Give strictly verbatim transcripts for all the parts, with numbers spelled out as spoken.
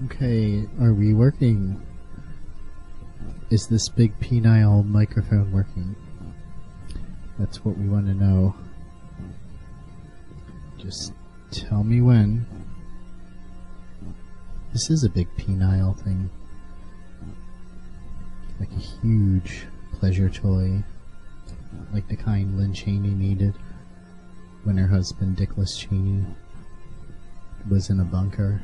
Okay, are we working? Is this big penile microphone working? That's what we want to know. Just tell me when. This is a big penile thing. Like a huge pleasure toy. Like the kind Lynn Cheney needed when her husband Dickless Cheney was in a bunker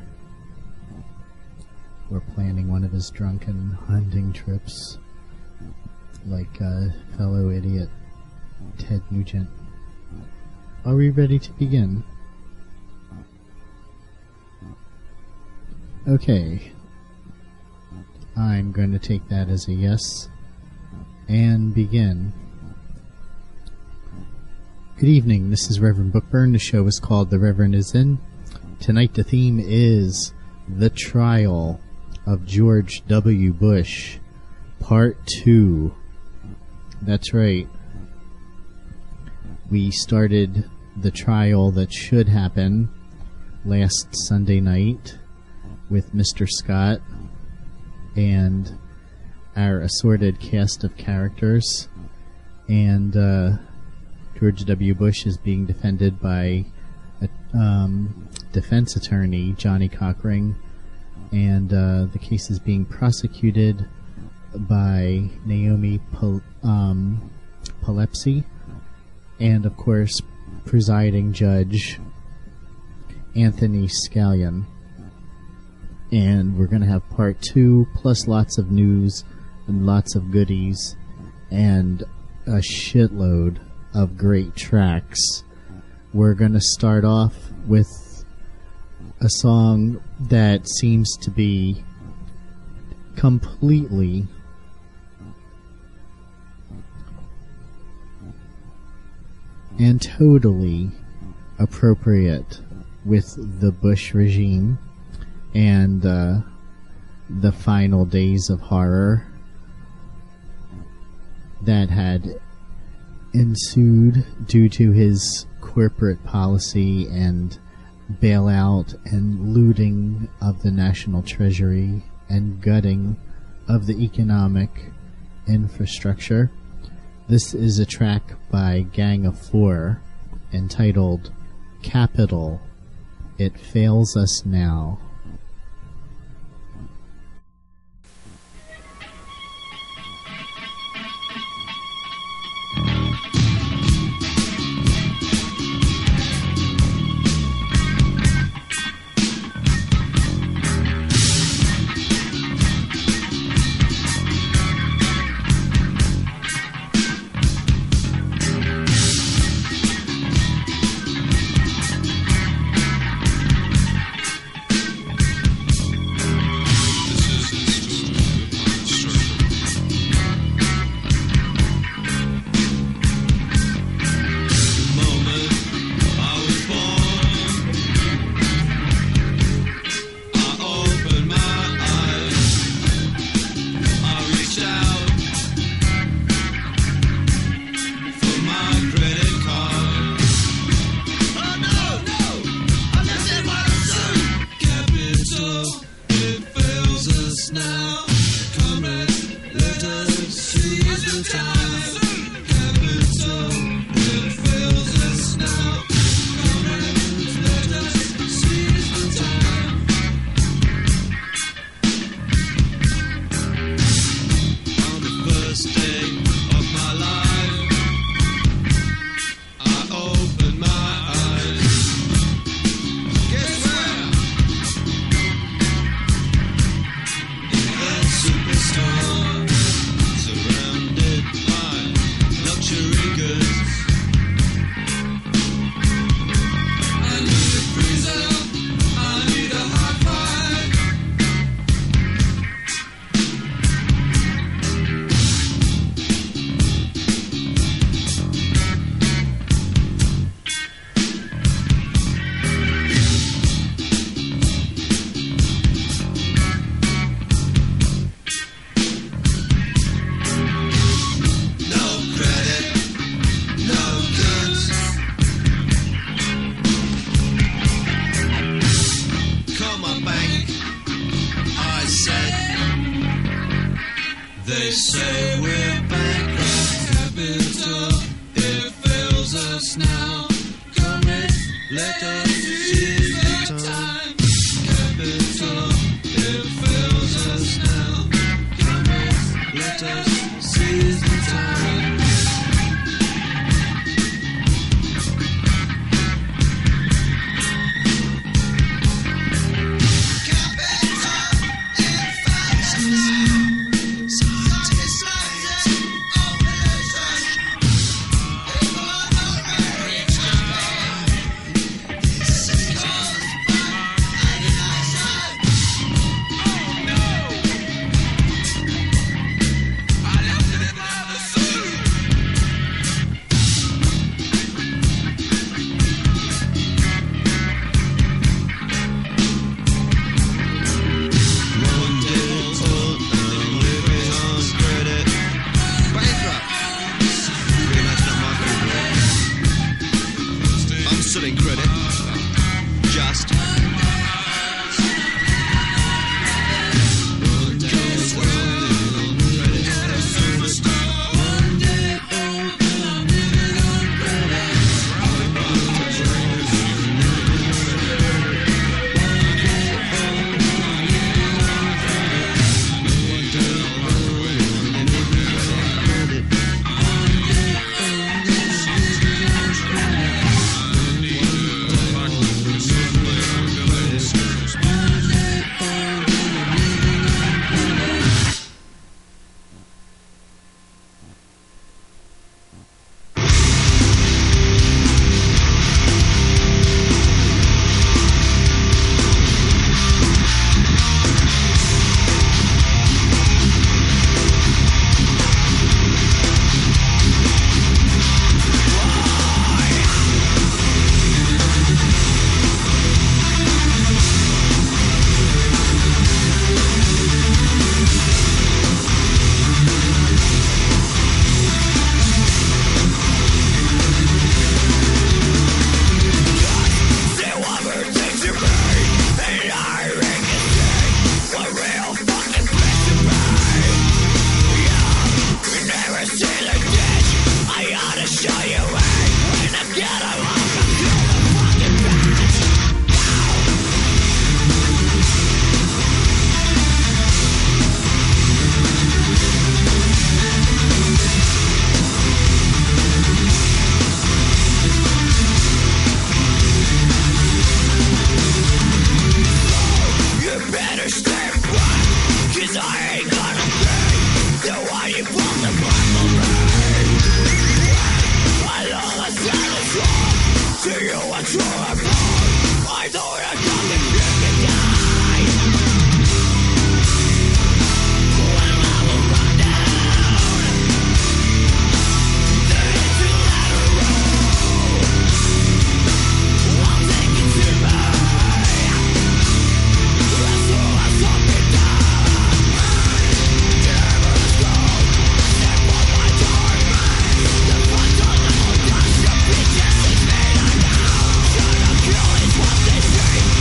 or planning one of his drunken hunting trips, like uh, fellow idiot Ted Nugent. Are we ready to begin? Okay. I'm going to take that as a yes and begin. Good evening, this is Reverend Bookburn. The show is called The Reverend Is In. Tonight the theme is The Trial of George W. Bush, Part two. That's right. We started the trial that should happen last Sunday night with Mister Scott and our assorted cast of characters. And uh, George W. Bush is being defended by a um, defense attorney, Johnny Cochran, and uh, the case is being prosecuted by Naomi Pol- um, Polepsy, and of course presiding judge Anthony Scallion. And we're going to have part two, plus lots of news and lots of goodies and a shitload of great tracks. We're going to start off with a song that seems to be completely and totally appropriate with the Bush regime and uh, the final days of horror that had ensued due to his corporate policy and bailout and looting of the national treasury and gutting of the economic infrastructure. This is a track by Gang of Four entitled Capital, It Fails Us Now. say we're bankrupt. Capital, it fails us now. Come in, let us seize the time. Capital, it fails us now. Come in, let us seize the time. Kill is what they say.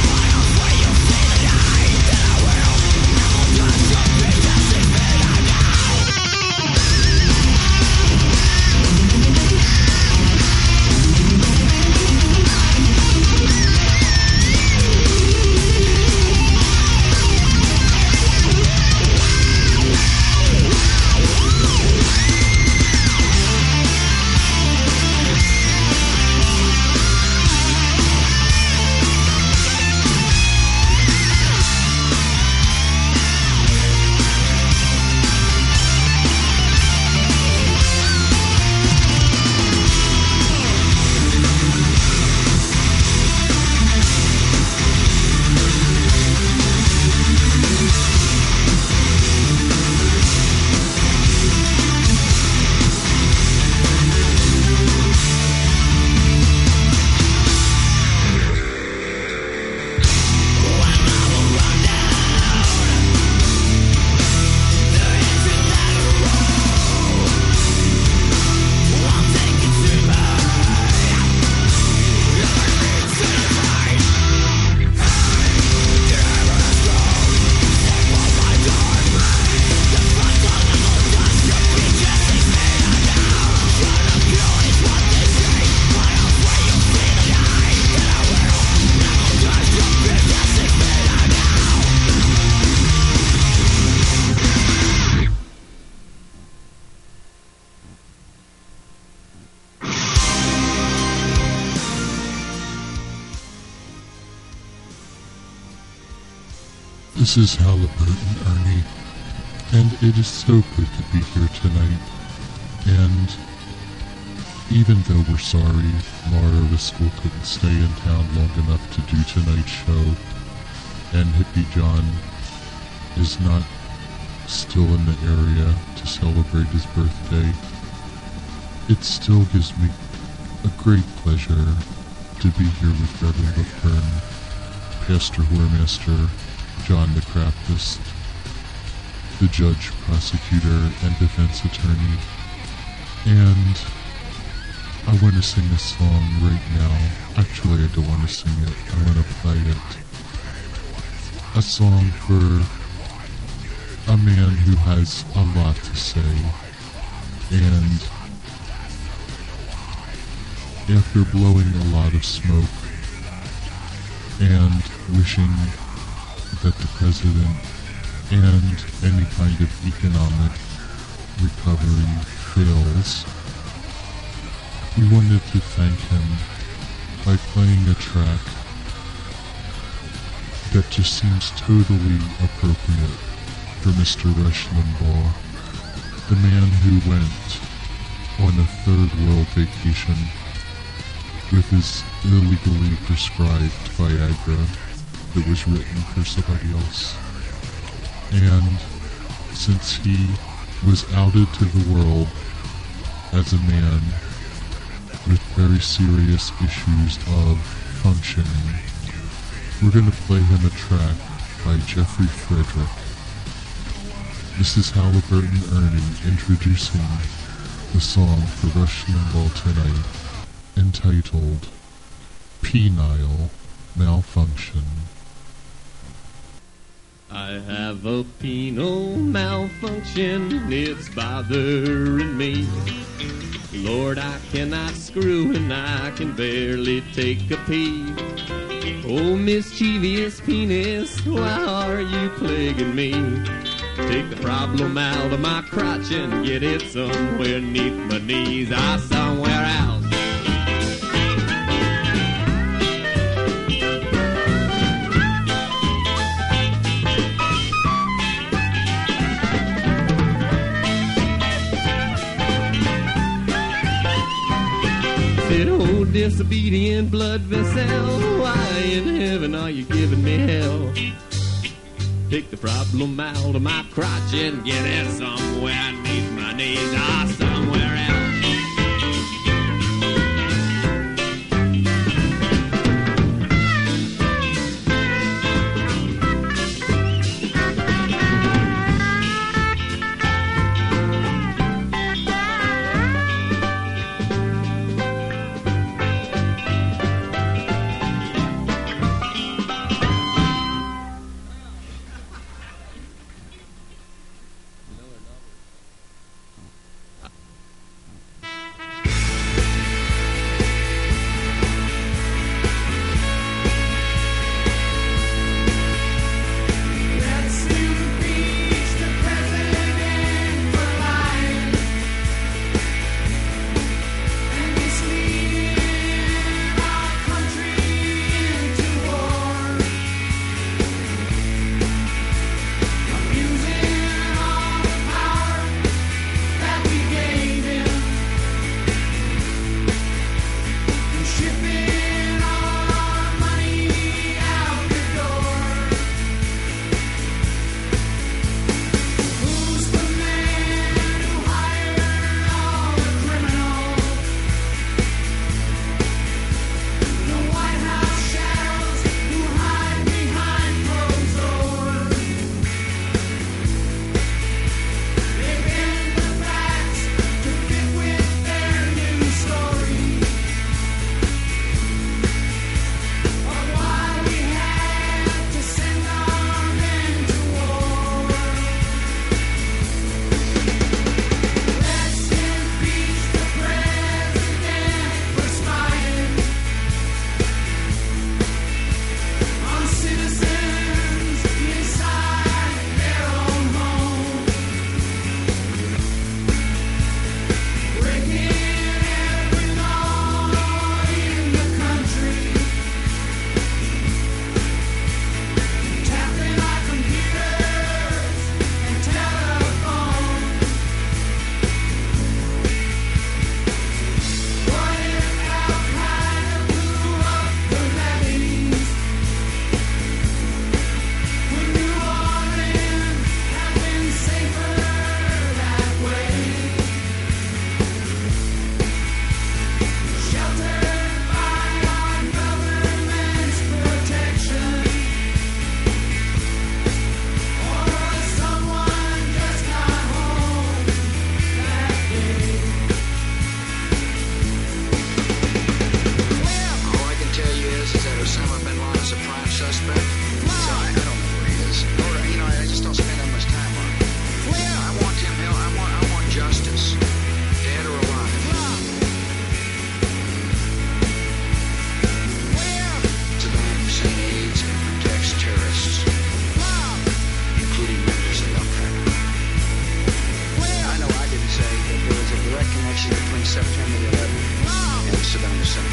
This is Halliburton, Ernie, and it is so good to be here tonight. And even though we're sorry Laura Riskel couldn't stay in town long enough to do tonight's show, and Hippie John is not still in the area to celebrate his birthday, it still gives me a great pleasure to be here with Reverend Bookburn, Pastor Whoremaster John McCraftis, the judge, prosecutor, and defense attorney. And I want to sing a song right now. Actually, I don't want to sing it. I want to play it. A song for a man who has a lot to say. And after blowing a lot of smoke and wishing that the president and any kind of economic recovery fails, we wanted to thank him by playing a track that just seems totally appropriate for Mister Rush Limbaugh, the man who went on a third world vacation with his illegally prescribed Viagra that was written for somebody else. And since he was outed to the world as a man with very serious issues of functioning, we're going to play him a track by Jeffrey Frederick. This is Halliburton Ernie introducing the song for Rush Limbaugh tonight, entitled Penile Malfunction. I have a penile malfunction, it's bothering me. Lord, I cannot screw and I can barely take a pee. Oh, mischievous penis, why are you plaguing me? Take the problem out of my crotch and get it somewhere neath my knees. I somewhere else. Said, oh, disobedient blood vessel, why in heaven are you giving me hell? Take the problem out of my crotch and get it somewhere neath my knees. Ah, somewhere else. is that Osama bin Laden's a prime suspect. So I, I don't know where he is. Or, you know, I just don't spend that much time on him. I want him, hell, I want, I want justice. Dead or alive. Saddam Hussein aids and protects terrorists, including members of Al Qaeda. I know I didn't say that there was a direct connection between September the eleventh and Saddam Hussein.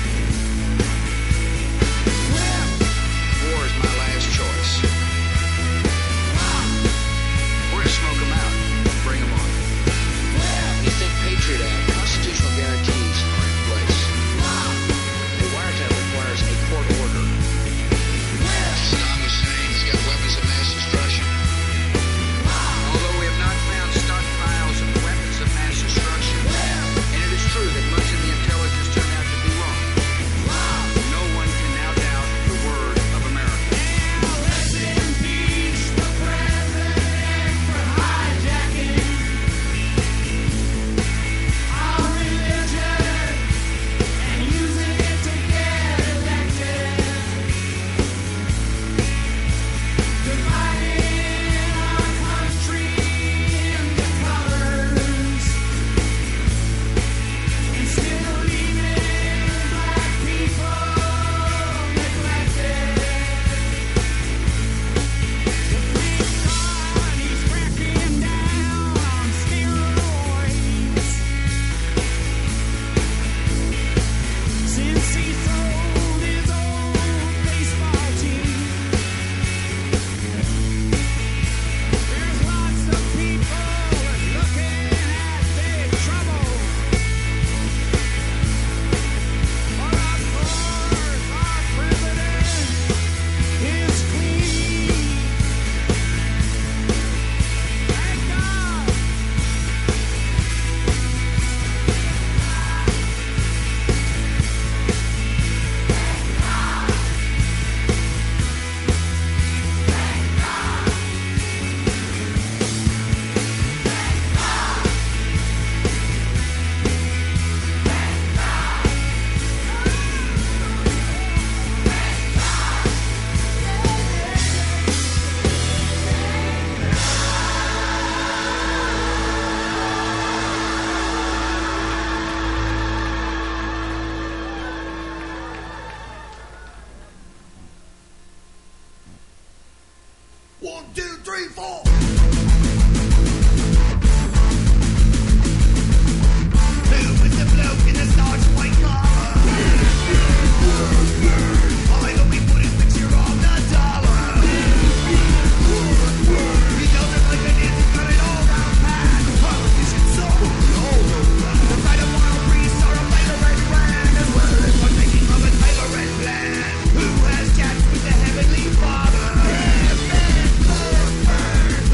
War is my last choice. We're gonna smoke them out. Bring them on. You think Patriot Act, constitutional guarantees are in place. A wiretap requires a court order. Saddam Hussein has got weapons of mass destruction. Although we have not found stockpiles of weapons of mass destruction, and it is true that much of the intelligence turned out to be wrong, no one can now doubt the word of America. One, two, three, four. Who is the bloke in the starch white collar? I know we put his picture on the dollar. He does it like an idiot, got it all down pat. The politician soul, the kind of wild beast are a favorite brand. As well as one thinking of a favorite land. Who has chats with the heavenly father?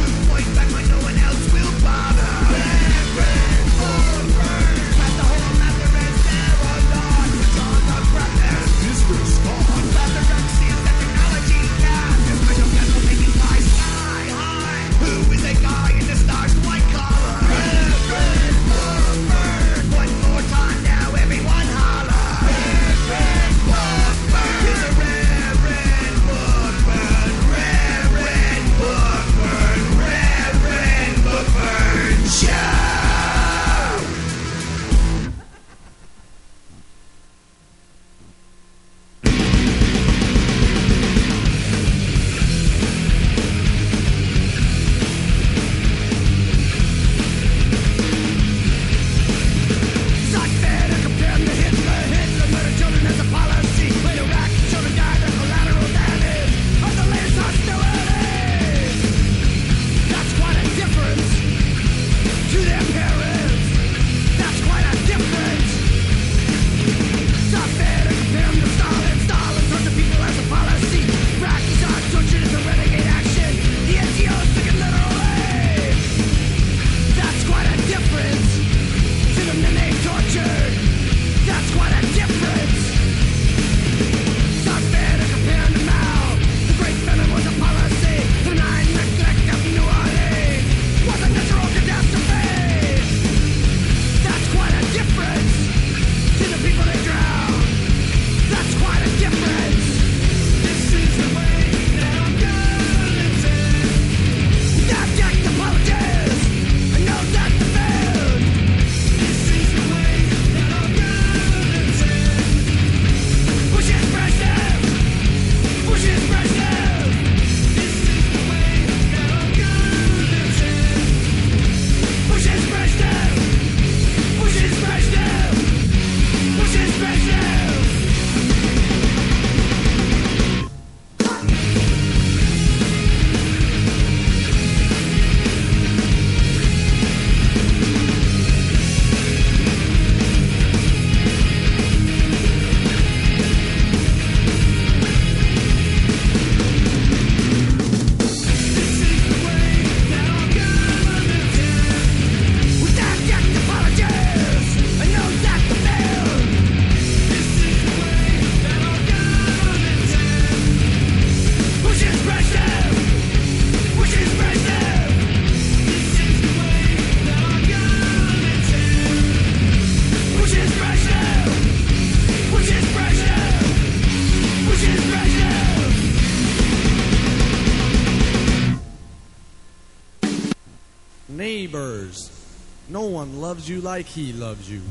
neighbors. No one loves you like he loves you.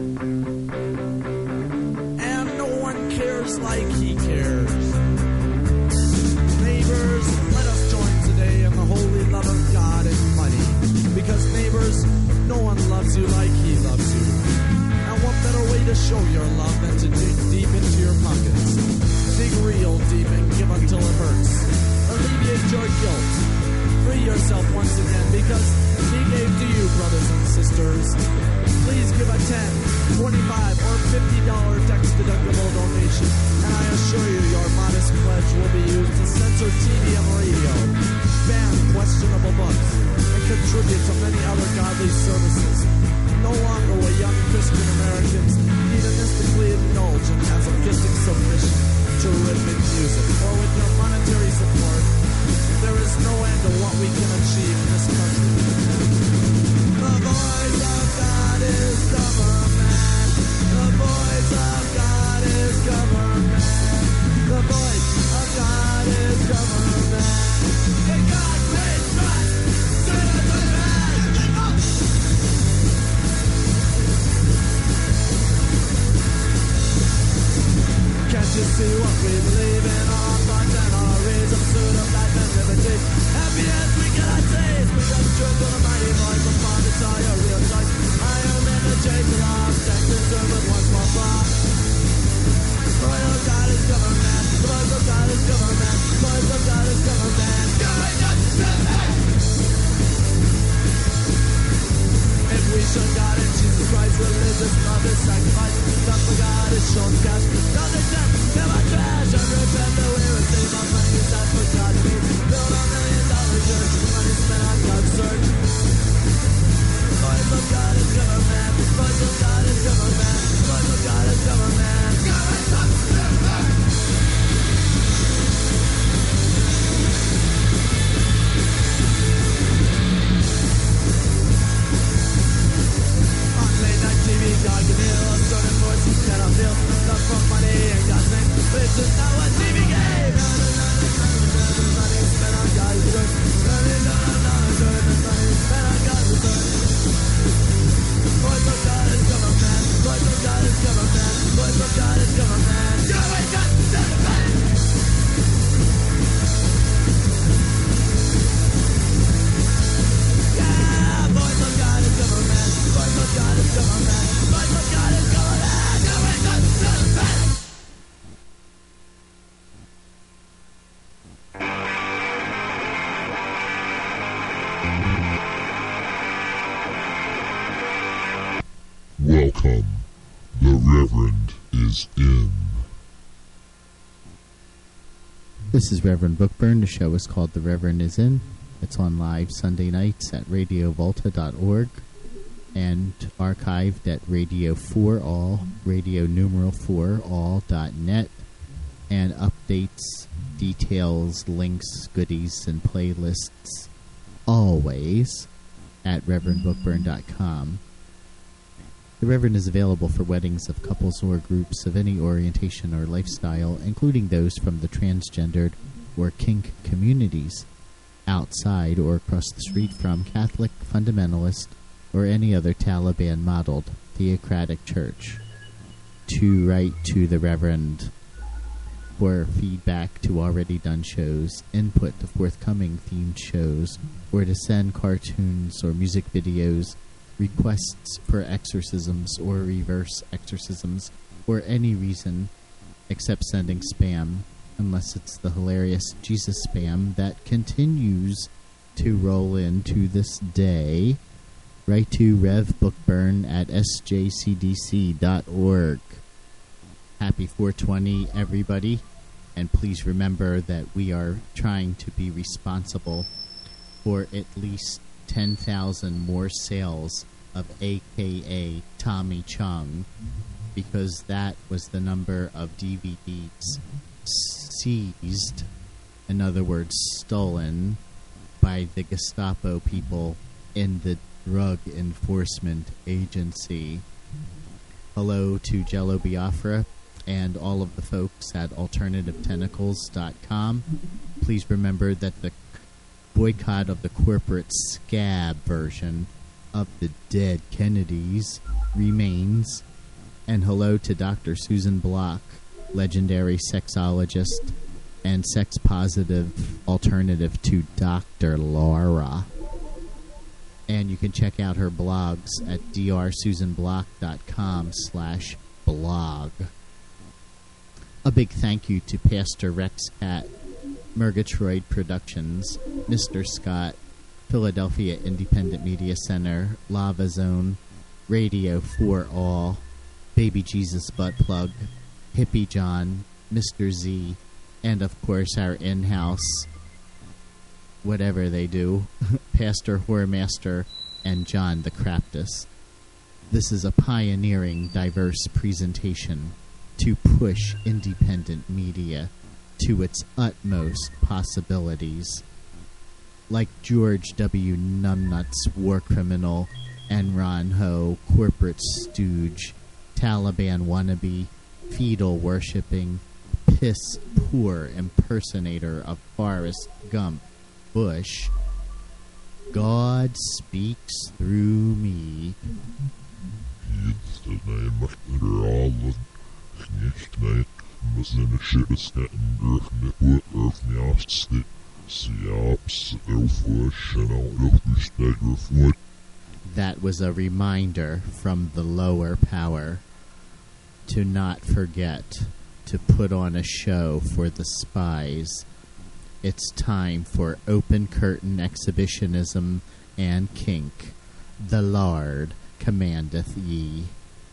And no one cares like he cares. Neighbors, let us join today in the holy love of God and money. Because neighbors, no one loves you like he loves you. And what better way to show your love than to dig deep into your pockets? Dig real deep and give until it hurts. Alleviate your guilt. Free yourself once again because he gave to you, brothers and sisters. Please give a ten, twenty-five, or fifty dollar tax-deductible donation, and I assure you your modest pledge will be used to censor T V and radio, ban questionable books, and contribute to many other godly services. No longer will young Christian Americans hedonistically indulge in masochistic submission to rhythmic music, or with your monetary support, there is no end to what we can achieve in this country. The voice of God is government. The voice of God is government. The voice of God is government. In God we trust. Can't you see what we believe in? Our thoughts and our reason, pursuit of life and liberty. Happy as we cannot taste, we got truth on a mighty voice upon the tell your real choice. I am in the chase of love, Texas servant once more far. The voice of God is government. The voice of God is government. The voice of God is government. If we show God and Jesus Christ, religious love is sacrifice. Love for God is shown cash. Don't accept, never trash. And repent that we receive our money is out for God's needs. Build a million dollar church. Money spent on God's search. Voice of God is government. Voice of God is government. Voice of God is government. Government. T V, God can heal a certain voice you cannot feel. Love for money and God's name. This is not what T V gave. Money spent on God's good. Money spent on God's good. Voice of God is government. Voice of God is government. Voice of God is government. Government, government. Yeah, voice of God is government. Voice of God is government. Voice of God is government. Government, government. Welcome. The Reverend is in. This is Reverend Bookburn. The show is called The Reverend is In. It's on live Sunday nights at radio volta dot org and archived at Radio four All, radio numeral four all dot net, and updates, details, links, goodies, and playlists always at reverend bookburn dot com. The Reverend is available for weddings of couples or groups of any orientation or lifestyle, including those from the transgendered or kink communities, outside or across the street from Catholic, fundamentalist, or any other Taliban-modeled theocratic church. To write to the Reverend for feedback to already done shows, input to forthcoming themed shows, or to send cartoons or music videos, requests for exorcisms or reverse exorcisms, or any reason except sending spam, unless it's the hilarious Jesus spam that continues to roll in to this day. Write to Rev Bookburn at s j c d c dot org. Happy four twenty, everybody, and please remember that we are trying to be responsible for at least ten thousand more sales of A K A Tommy Chung, because that was the number of D V Ds seized, in other words, stolen, by the Gestapo people in the Drug Enforcement Agency. Hello to Jello Biafra and all of the folks at alternative tentacles dot com. Please remember that the boycott of the corporate scab version of the dead Kennedys remains. And hello to Doctor Susan Block, legendary sexologist and sex-positive alternative to Doctor Laura. And you can check out her blogs at drsusanblock.com slash blog. A big thank you to Pastor Rex Cat, Murgatroyd Productions, Mister Scott, Philadelphia Independent Media Center, Lava Zone, Radio for All, Baby Jesus Butt Plug, Hippie John, Mister Z, and of course our in-house, whatever they do, Pastor Whoremaster and John the Craptus. This is a pioneering, diverse presentation to push independent media to its utmost possibilities. Like George W. Numbnuts, war criminal, Enron Ho, corporate stooge, Taliban wannabe, fetal worshipping, piss poor impersonator of Forrest Gump Bush, God speaks through me. That was a reminder from the lower power to not forget to put on a show for the spies. It's time for open curtain exhibitionism and kink. The Lord commandeth ye.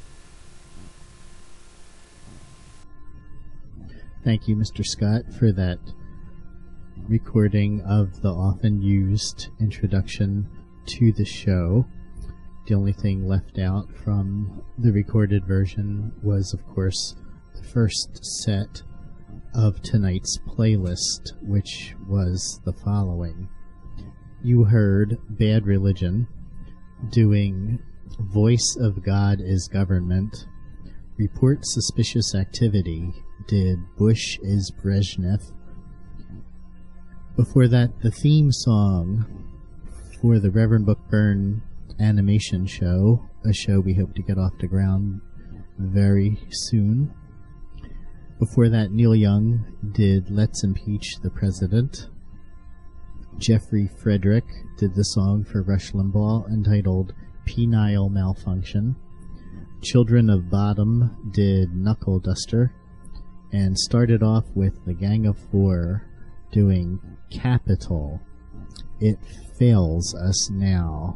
Thank you, Mister Scott, for that recording of the often used introduction to the show. The only thing left out from the recorded version was, of course, the first set of tonight's playlist, which was the following. You heard Bad Religion doing Voice of God is Government. Report Suspicious Activity did Bush is Brezhnev. Before that, the theme song for the Reverend Bookburn animation show, a show we hope to get off the ground very soon. Before that, Neil Young did Let's Impeach the President. Jeffrey Frederick did the song for Rush Limbaugh entitled Penile Malfunction. Children of Bodom did Knuckle Duster, and started off with the Gang of Four doing Capital. It Fails Us Now.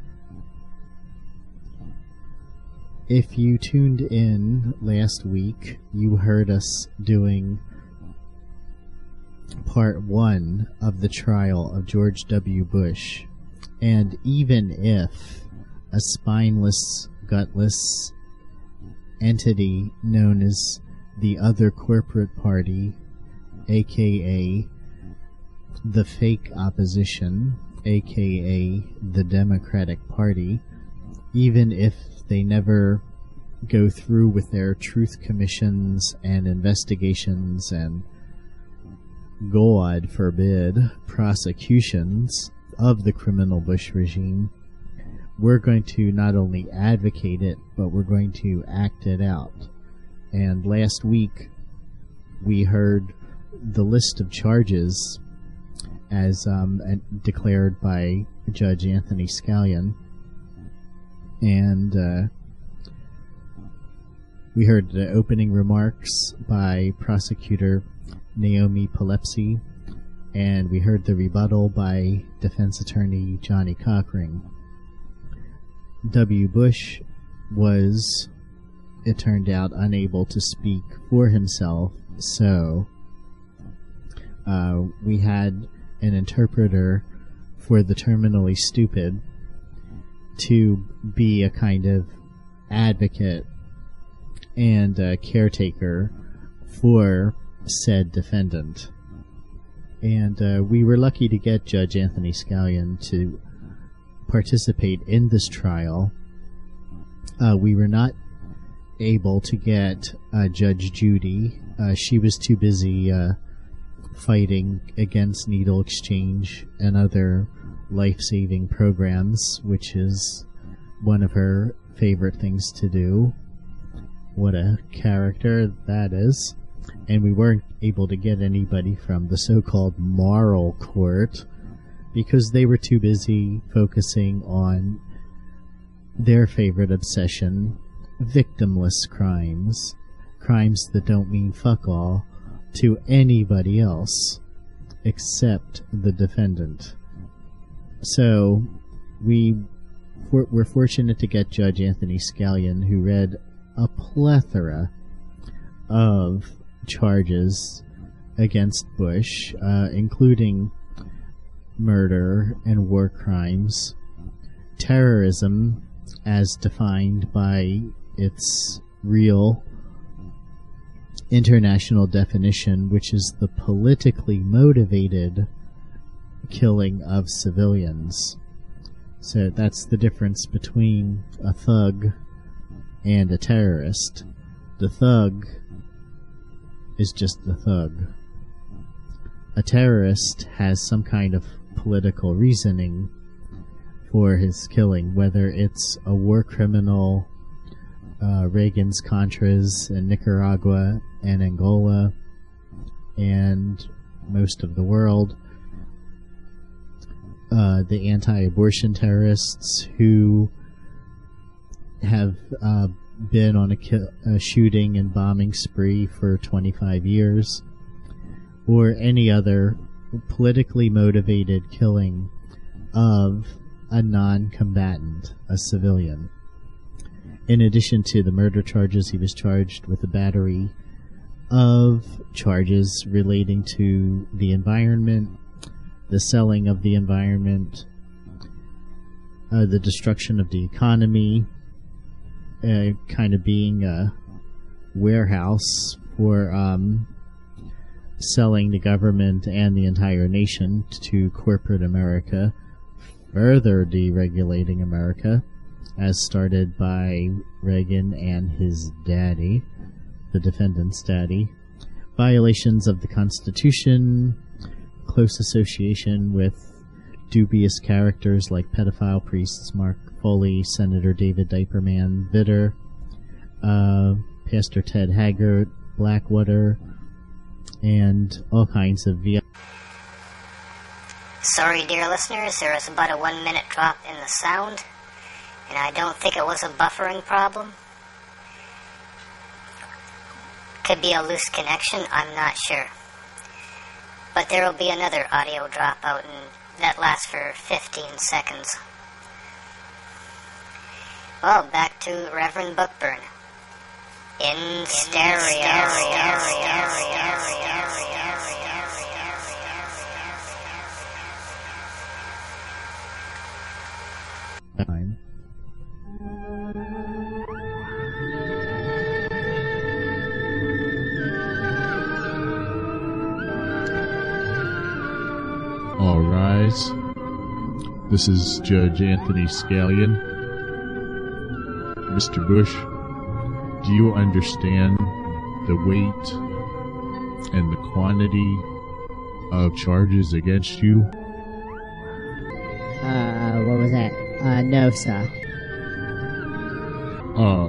If you tuned in last week, you heard us doing part one of the trial of George W. Bush. And even if a spineless, gutless entity known as the Other Corporate Party, aka the Fake Opposition, aka the Democratic Party, even if they never go through with their truth commissions and investigations and, God forbid, prosecutions of the criminal Bush regime, we're going to not only advocate it, but we're going to act it out. And last week, we heard the list of charges as um, declared by Judge Anthony Scallion. And uh, we heard the opening remarks by prosecutor Naomi Polepsy, and we heard the rebuttal by defense attorney Johnny Cochran. W. Bush was, it turned out, unable to speak for himself, so uh, we had an interpreter for the terminally stupid to be a kind of advocate and a caretaker for said defendant. And uh, we were lucky to get Judge Anthony Scallion to participate in this trial. Uh, we were not able to get uh, Judge Judy. Uh, she was too busy uh, fighting against needle exchange and other life-saving programs, which is one of her favorite things to do. What a character that is. And we weren't able to get anybody from the so-called moral court because they were too busy focusing on their favorite obsession, victimless crimes. Crimes that don't mean fuck all to anybody else except the defendant. So, we for, were fortunate to get Judge Anthony Scallion, who read a plethora of charges against Bush, uh, including murder and war crimes, terrorism as defined by its real international definition, which is the politically motivated killing of civilians. So that's the difference between a thug and a terrorist. The thug is just the thug. A terrorist has some kind of political reasoning for his killing, whether it's a war criminal, uh, Reagan's Contras in Nicaragua and Angola and most of the world, uh, the anti-abortion terrorists who have uh, been on a, ki- a shooting and bombing spree for twenty-five years, or any other politically motivated killing of a non-combatant, a civilian. In addition to the murder charges, he was charged with a battery of charges relating to the environment, the selling of the environment, uh, the destruction of the economy, uh, kind of being a warehouse for um, selling the government and the entire nation to corporate America, further deregulating America, as started by Reagan and his daddy, the defendant's daddy, violations of the Constitution, close association with dubious characters like pedophile priests Mark Foley, Senator David Diaperman Vitter, uh, Pastor Ted Haggart, Blackwater, and all kinds of V I P. Sorry, dear listeners, there was about a one minute drop in the sound, and I don't think it was a buffering problem. Could be a loose connection, I'm not sure. But there will be another audio dropout, and that lasts for fifteen seconds. Well, back to Reverend Bookburn. In stereo. Fine. All rise. This is Judge Anthony Scallion. Mister Bush, do you understand the weight and the quantity of charges against you? Uh, what was that? Uh, no, sir. Uh,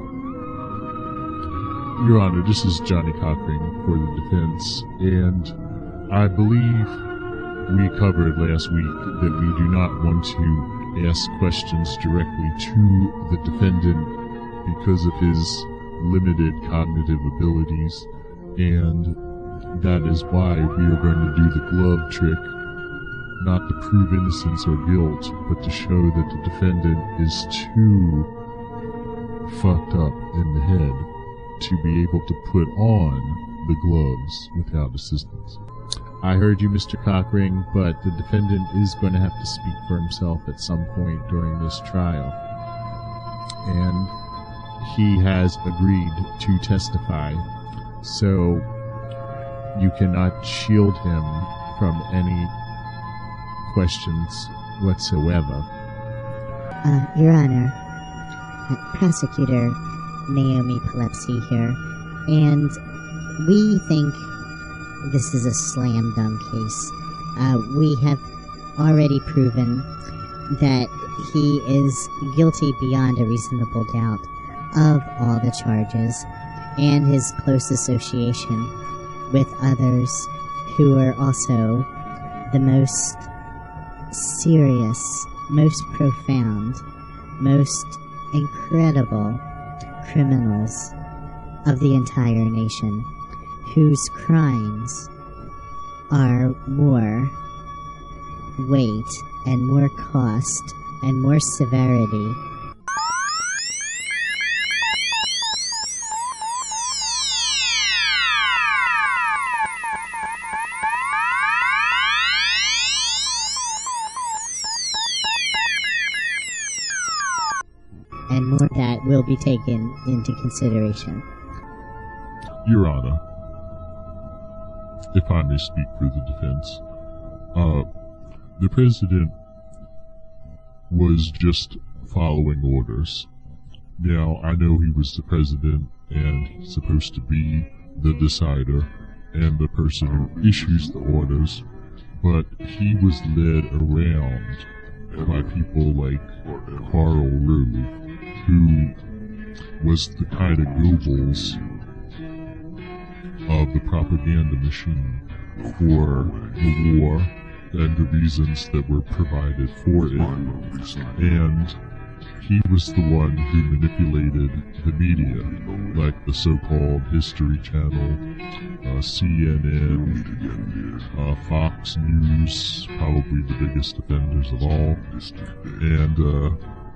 Your Honor, this is Johnny Cochran for the defense, and I believe we covered last week that we do not want to ask questions directly to the defendant because of his limited cognitive abilities, and that is why we are going to do the glove trick, not to prove innocence or guilt, but to show that the defendant is too fucked up in the head to be able to put on the gloves without assistance. I heard you, Mister Cochran, but the defendant is going to have to speak for himself at some point during this trial. And he has agreed to testify, so you cannot shield him from any questions whatsoever. Uh, Your Honor, uh, Prosecutor Naomi Polepsy here, and we think this is a slam dunk case. Uh, we have already proven that he is guilty beyond a reasonable doubt of all the charges, and his close association with others who are also the most serious, most profound, most incredible criminals of the entire nation, whose crimes are more weight and more cost and more severity and more that will be taken into consideration. Your Honor, if I may speak for the defense, uh, the President was just following orders. Now, I know he was the President and he's supposed to be the decider and the person who issues the orders, but he was led around by people like Karl Rove, who was the kind of Goebbels of the propaganda machine for the war and the reasons that were provided for it. And he was the one who manipulated the media, like the so-called History Channel, uh, C N N, uh, Fox News, probably the biggest offenders of all, and uh,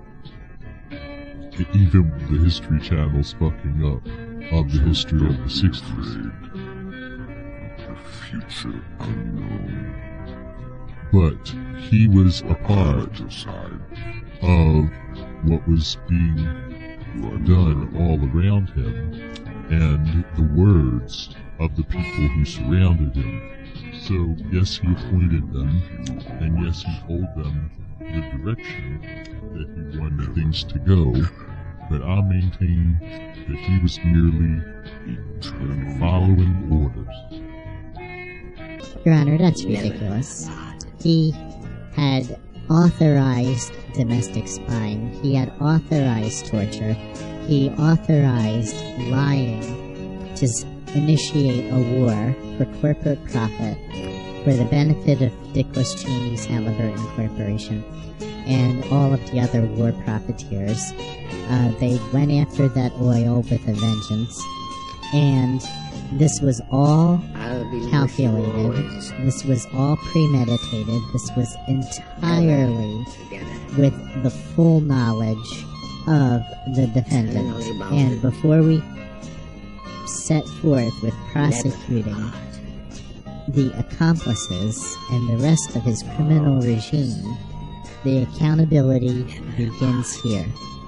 even the History Channel's fucking up of the history of the sixties. The future unknown. But he was a part of what was being done all around him, and the words of the people who surrounded him. So, yes, he appointed them, and yes, he told them the direction that he wanted things to go, but I maintain that he was merely following orders. Your Honor, that's ridiculous. He had authorized domestic spying. He had authorized torture. He authorized lying to s- initiate a war for corporate profit for the benefit of Dickless Cheney's Halliburton Corporation and all of the other war profiteers. Uh, they went after that oil with a vengeance, and this was all calculated. This was all premeditated. This was entirely with the full knowledge of the defendant. And before we set forth with prosecuting the accomplices and the rest of his criminal regime, the accountability begins here.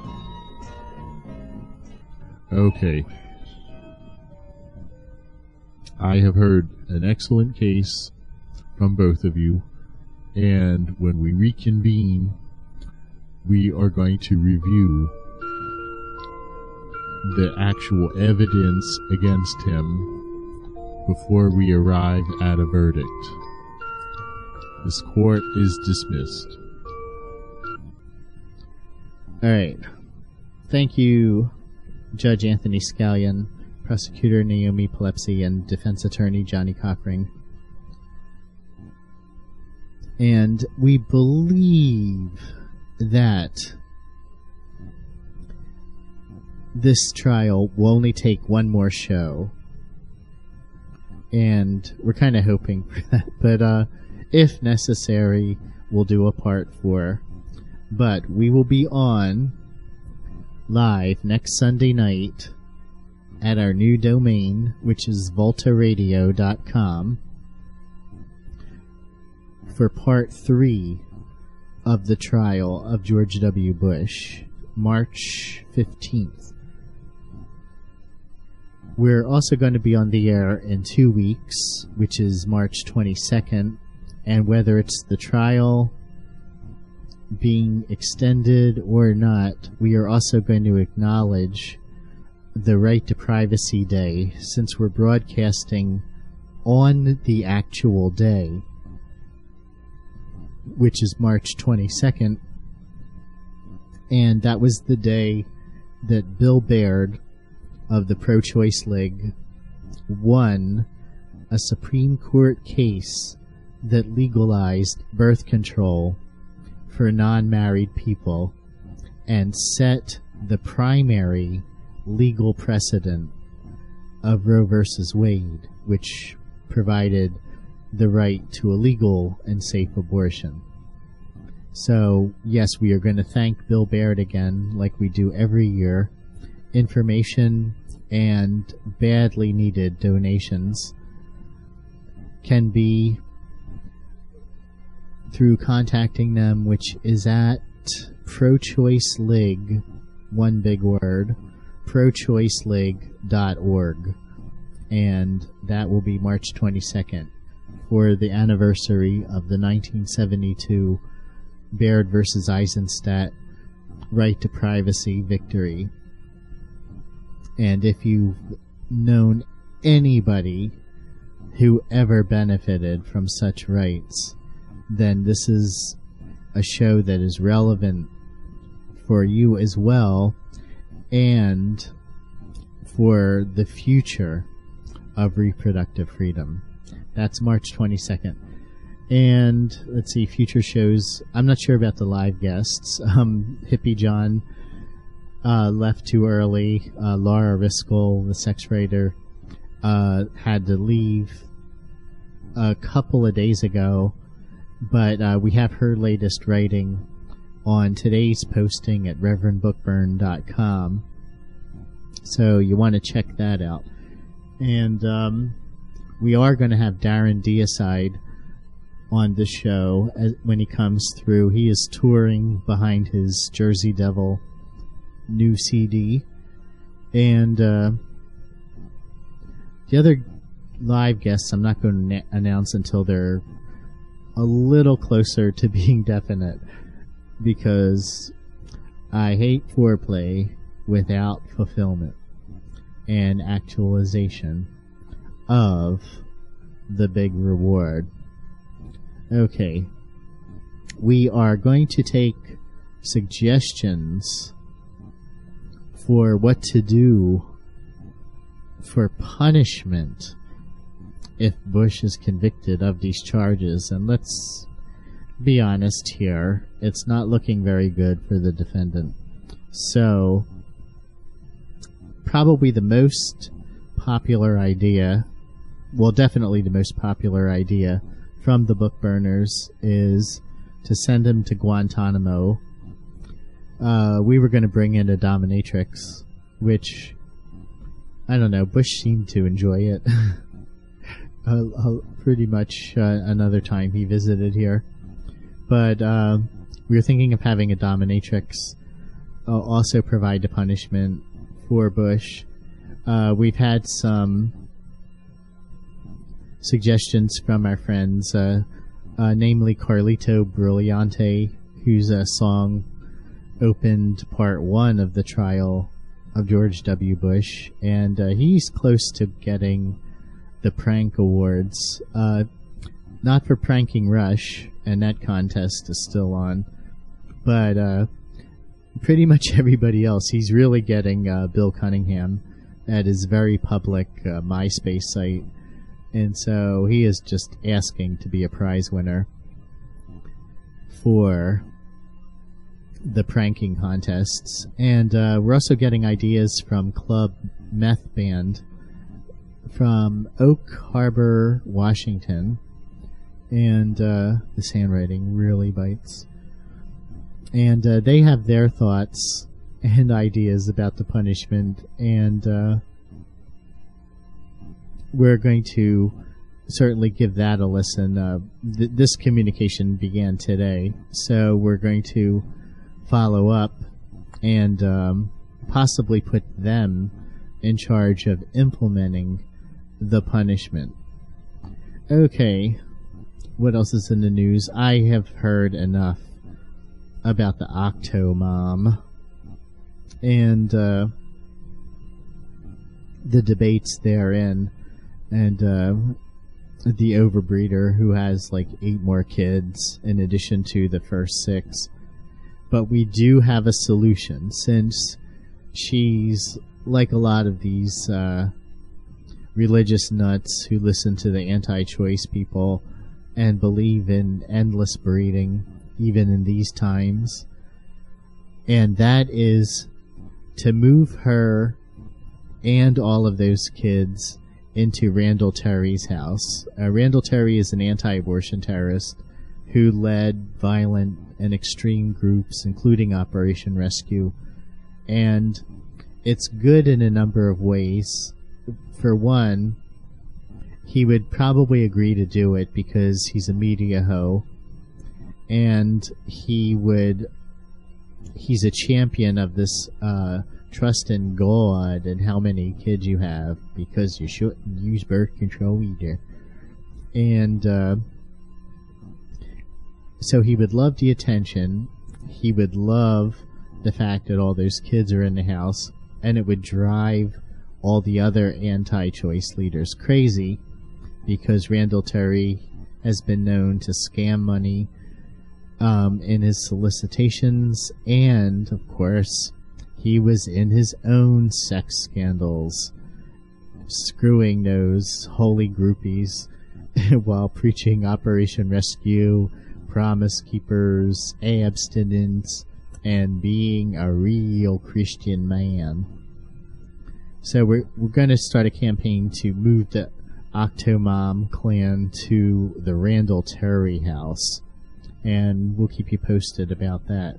Okay. I have heard an excellent case from both of you, and when we reconvene, we are going to review the actual evidence against him before we arrive at a verdict. This court is dismissed. Alright. Thank you, Judge Anthony Scallion, Prosecutor Naomi Polepsy, and Defense Attorney Johnny Cochran. And we believe that this trial will only take one more show. And we're kind of hoping for that. But uh, if necessary, we'll do a part four. But we will be on live next Sunday night at our new domain, which is volta radio dot com, for part three of the trial of George W. Bush, March fifteenth. We're also going to be on the air in two weeks, which is March twenty-second, and whether it's the trial being extended or not, we are also going to acknowledge the Right to Privacy Day, since we're broadcasting on the actual day, which is March twenty-second, and that was the day that Bill Baird of the Pro-Choice League won a Supreme Court case that legalized birth control for non-married people and set the primary legal precedent of Roe versus Wade, which provided the right to a legal and safe abortion. So, yes, we are going to thank Bill Baird again, like we do every year. Information and badly needed donations can be through contacting them, which is at Pro-Choice League, one big word, pro choice league dot org, and that will be March twenty-second for the anniversary of the nineteen seventy-two Baird versus Eisenstadt right to privacy victory. And if you've known anybody who ever benefited from such rights, then this is a show that is relevant for you as well, and for the future of reproductive freedom. That's March twenty-second. And let's see, future shows. I'm not sure about the live guests. Um, Hippie John uh, left too early. Uh, Laura Riskel, the sex writer, uh, had to leave a couple of days ago, but uh, we have her latest writing on today's posting at reverend bookburn dot com. So you want to check that out. And um, we are going to have Darren Deicide on the show as, when he comes through. He is touring behind his Jersey Devil new C D. And uh, the other live guests I'm not going to na- announce until they're a little closer to being definite, because I hate foreplay without fulfillment and actualization of the big reward. Okay, we are going to take suggestions for what to do for punishment if Bush is convicted of these charges. And let's be honest here, it's not looking very good for the defendant. So, probably the most popular idea, well, definitely the most popular idea from the book burners is to send him to Guantanamo. Uh, we were going to bring in a dominatrix, which, I don't know, Bush seemed to enjoy it. uh, uh, pretty much uh, another time he visited here. But uh, we were thinking of having a dominatrix uh, also provide the punishment for Bush. Uh, we've had some suggestions from our friends, uh, uh, namely Carlito Brilliante, whose uh, song opened part one of the trial of George W. Bush, and uh, he's close to getting the prank awards. Uh, not for pranking Rush, and that contest is still on, but uh, pretty much everybody else. He's really getting uh, Bill Cunningham at his very public uh, MySpace site, and so he is just asking to be a prize winner for the pranking contests. And uh, we're also getting ideas from Club Meth Band from Oak Harbor, Washington. And uh, this handwriting really bites. And uh, they have their thoughts and ideas about the punishment, and uh, we're going to certainly give that a listen. Uh, th- this communication began today, so we're going to follow up and um, possibly put them in charge of implementing the punishment. Okay, what else is in the news? I have heard enough about the Octomom and uh, the debates therein, and uh, the overbreeder who has like eight more kids in addition to the first six. But we do have a solution, since she's like a lot of these uh, religious nuts who listen to the anti-choice people and believe in endless breeding, even in these times. And that is to move her and all of those kids into Randall Terry's house. Uh, Randall Terry is an anti-abortion terrorist who led violent and extreme groups, including Operation Rescue. And it's good in a number of ways. For one, he would probably agree to do it because he's a media hoe, and he would he's a champion of this uh, trust in God and how many kids you have, because you shouldn't use birth control either. And uh, so he would love the attention. He would love the fact that all those kids are in the house, and it would drive all the other anti-choice leaders crazy, because Randall Terry has been known to scam money um, in his solicitations, and, of course, he was in his own sex scandals, screwing those holy groupies while preaching Operation Rescue, Promise Keepers, abstinence, and being a real Christian man. So we're we're going to start a campaign to move the Octomom clan to the Randall Terry house, and we'll keep you posted about that.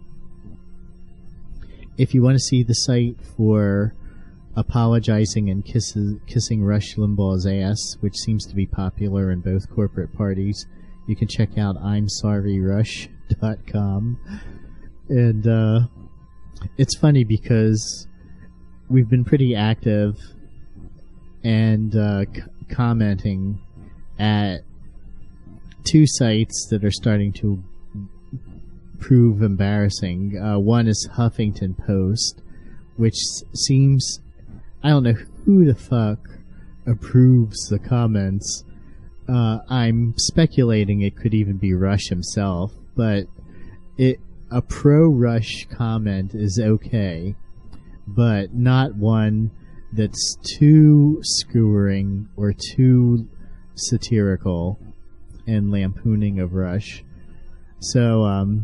If you want to see the site for apologizing and kisses, kissing Rush Limbaugh's ass, which seems to be popular in both corporate parties, you can check out I'm sorry rush dot com. And uh, it's funny because we've been pretty active and uh, c- commenting at two sites that are starting to prove embarrassing. Uh, one is Huffington Post, which s- seems, I don't know who the fuck approves the comments. Uh, I'm speculating it could even be Rush himself, but it a pro-Rush comment is okay, but not one that's too skewering or too satirical and lampooning of Rush. So, um,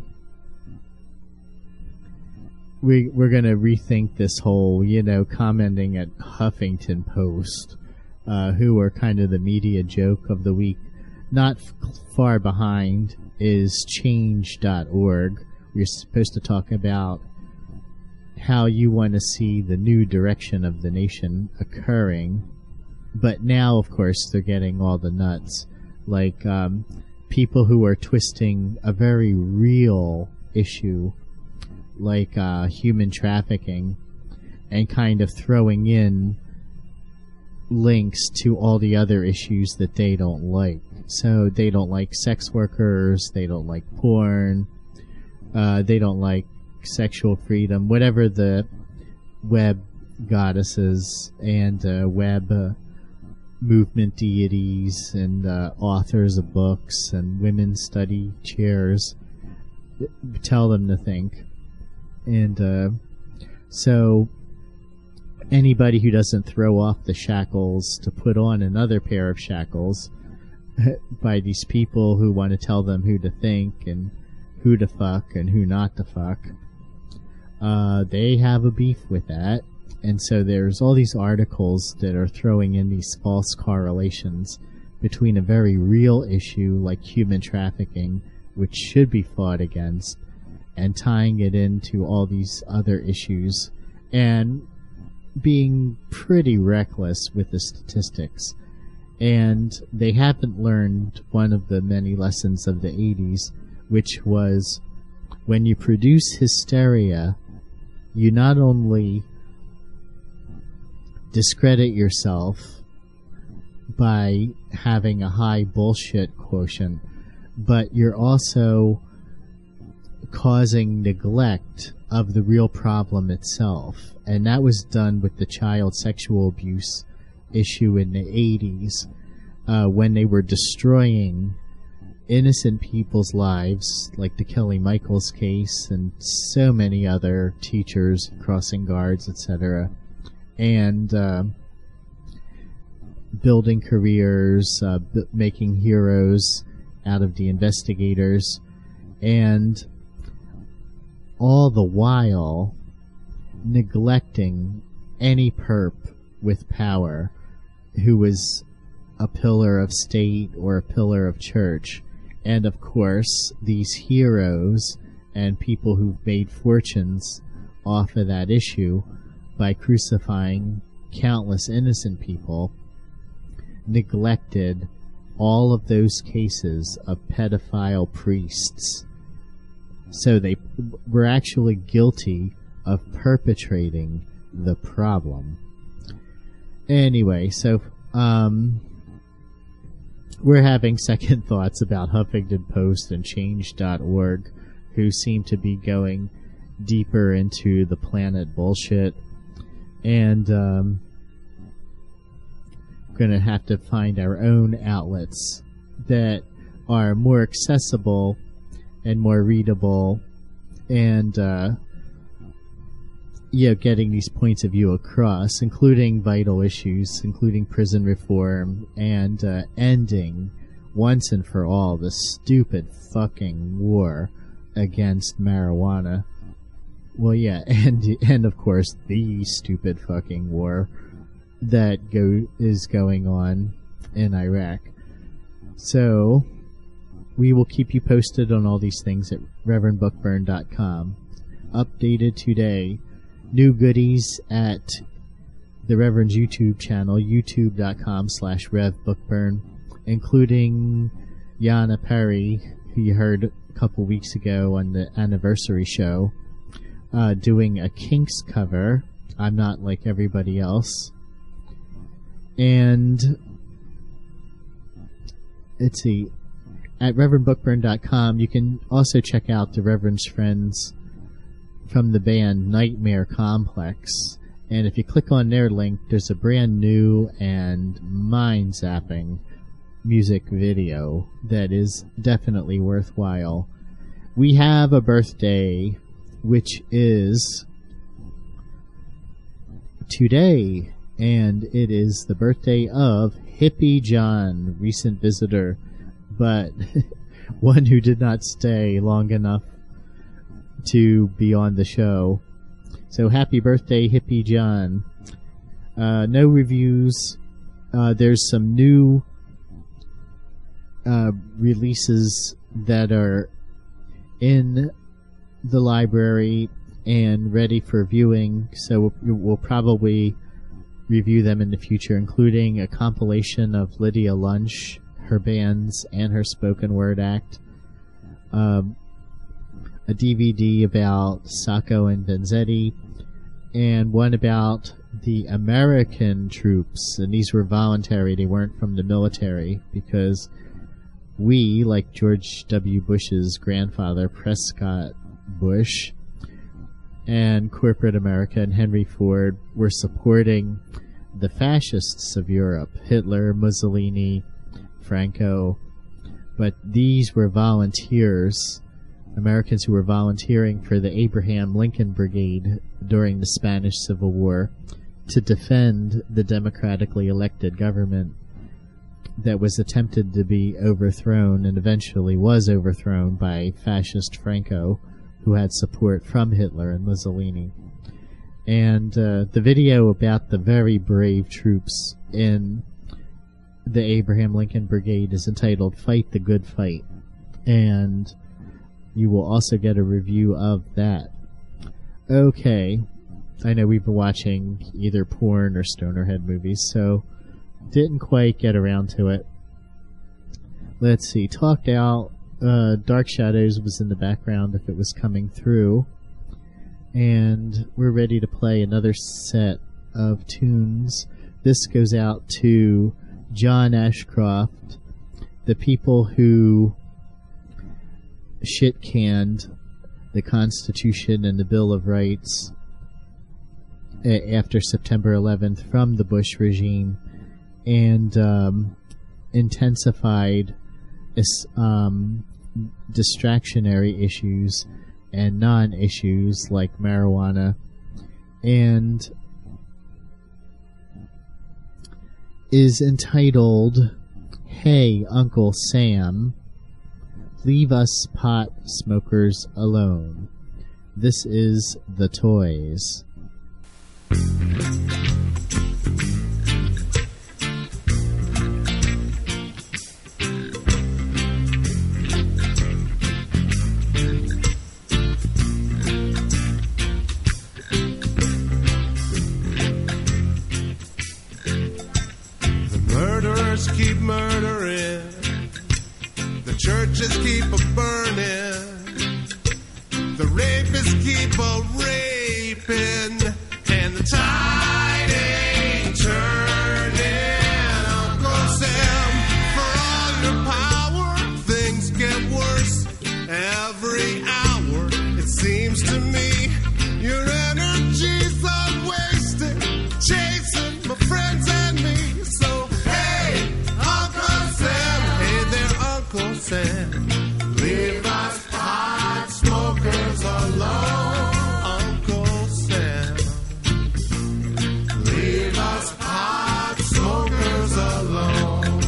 we, we're gonna rethink this whole, you know, commenting at Huffington Post, uh, who are kind of the media joke of the week. Not f- far behind is change dot org. We're supposed to talk about how you want to see the new direction of the nation occurring. But now, of course, they're getting all the nuts. Like, um, people who are twisting a very real issue, like uh, human trafficking, and kind of throwing in links to all the other issues that they don't like. So they don't like sex workers, they don't like porn, uh, they don't like sexual freedom, whatever the web goddesses and uh, web uh, movement deities and uh, authors of books and women's study chairs tell them to think. And uh, so anybody who doesn't throw off the shackles to put on another pair of shackles by these people who want to tell them who to think and who to fuck and who not to fuck, uh, they have a beef with that. And so there's all these articles that are throwing in these false correlations between a very real issue like human trafficking, which should be fought against, and tying it into all these other issues and being pretty reckless with the statistics. And they haven't learned one of the many lessons of the eighties, which was when you produce hysteria, you not only discredit yourself by having a high bullshit quotient, but you're also causing neglect of the real problem itself. And that was done with the child sexual abuse issue in the eighties. uh, when they were destroying innocent people's lives, like the Kelly Michaels case and so many other teachers, crossing guards, et cetera, and uh, building careers, uh, b- making heroes out of the investigators, and all the while neglecting any perp with power who was a pillar of state or a pillar of church. And of course, these heroes and people who've made fortunes off of that issue by crucifying countless innocent people neglected all of those cases of pedophile priests. So they were actually guilty of perpetrating the problem. Anyway, so um, we're having second thoughts about Huffington Post and Change dot org, who seem to be going deeper into the planet bullshit. And um, going to have to find our own outlets that are more accessible and more readable, and uh, you know, getting these points of view across, including vital issues, including prison reform, and uh, ending once and for all the stupid fucking war against marijuana. Well, yeah, and and of course the stupid fucking war that go is going on in Iraq. So we will keep you posted on all these things at reverend bookburn dot com. Updated today. New goodies at the Reverend's YouTube channel, youtube dot com slash rev bookburn, including Yana Perry, who you heard a couple weeks ago on the anniversary show, uh, doing a Kinks cover, I'm Not Like Everybody Else. And let's see, at reverend bookburn dot com you can also check out the Reverend's friends from the band Nightmare Complex, and if you click on their link, there's a brand new and mind-zapping music video that is definitely worthwhile. We have a birthday, which is today, and it is the birthday of Hippie John, recent visitor, but one who did not stay long enough to be on the show. So happy birthday, Hippie John. Uh, no reviews. Uh, there's some new uh, releases that are in the library and ready for viewing, so we'll, we'll probably review them in the future, including a compilation of Lydia Lunch, her bands, and her spoken word act. Um, a D V D about Sacco and Vanzetti, and one about the American troops, and these were voluntary, they weren't from the military, because we, like George W. Bush's grandfather, Prescott Bush, and corporate America and Henry Ford, were supporting the fascists of Europe, Hitler, Mussolini, Franco, but these were volunteers, Americans who were volunteering for the Abraham Lincoln Brigade during the Spanish Civil War to defend the democratically elected government that was attempted to be overthrown and eventually was overthrown by fascist Franco, who had support from Hitler and Mussolini. And uh, the video about the very brave troops in the Abraham Lincoln Brigade is entitled Fight the Good Fight, and you will also get a review of that. Okay, I know we've been watching either porn or Stonerhead movies, so didn't quite get around to it. Let's see, Talked Out, uh, Dark Shadows was in the background if it was coming through, and we're ready to play another set of tunes. This goes out to John Ashcroft, the people who shit-canned the Constitution and the Bill of Rights after September eleventh from the Bush regime, and um, intensified is, um, distractionary issues and non-issues like marijuana, and is entitled "Hey, Uncle Sam, Leave Us Pot Smokers Alone." This is The Toys. Keep murdering, the churches keep a burning, the rapists keep a raping, and the tide ain't turning. Uncle Sam, for all your power, things get worse every hour. It seems to me your energy's all wasted, chasing my friends and me. So Uncle Sam, leave us pot smokers alone. Uncle Sam, leave us pot smokers alone.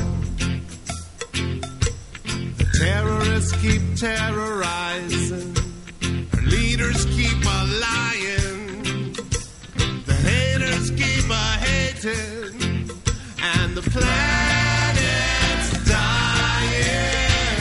The terrorists keep terrorizing, our leaders keep a lying, the haters keep a hating, and the planet's dying.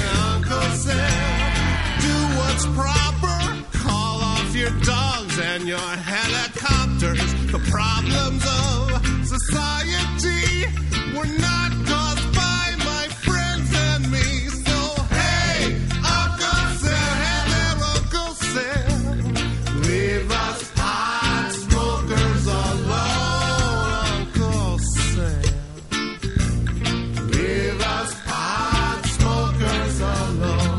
Do what's proper, call off your dogs and your helicopters. The problems of society were not caused by my friends and me. So hey, Uncle Sam, hey there, Uncle Sam, leave us pot smokers alone. Uncle Sam, leave us pot smokers alone.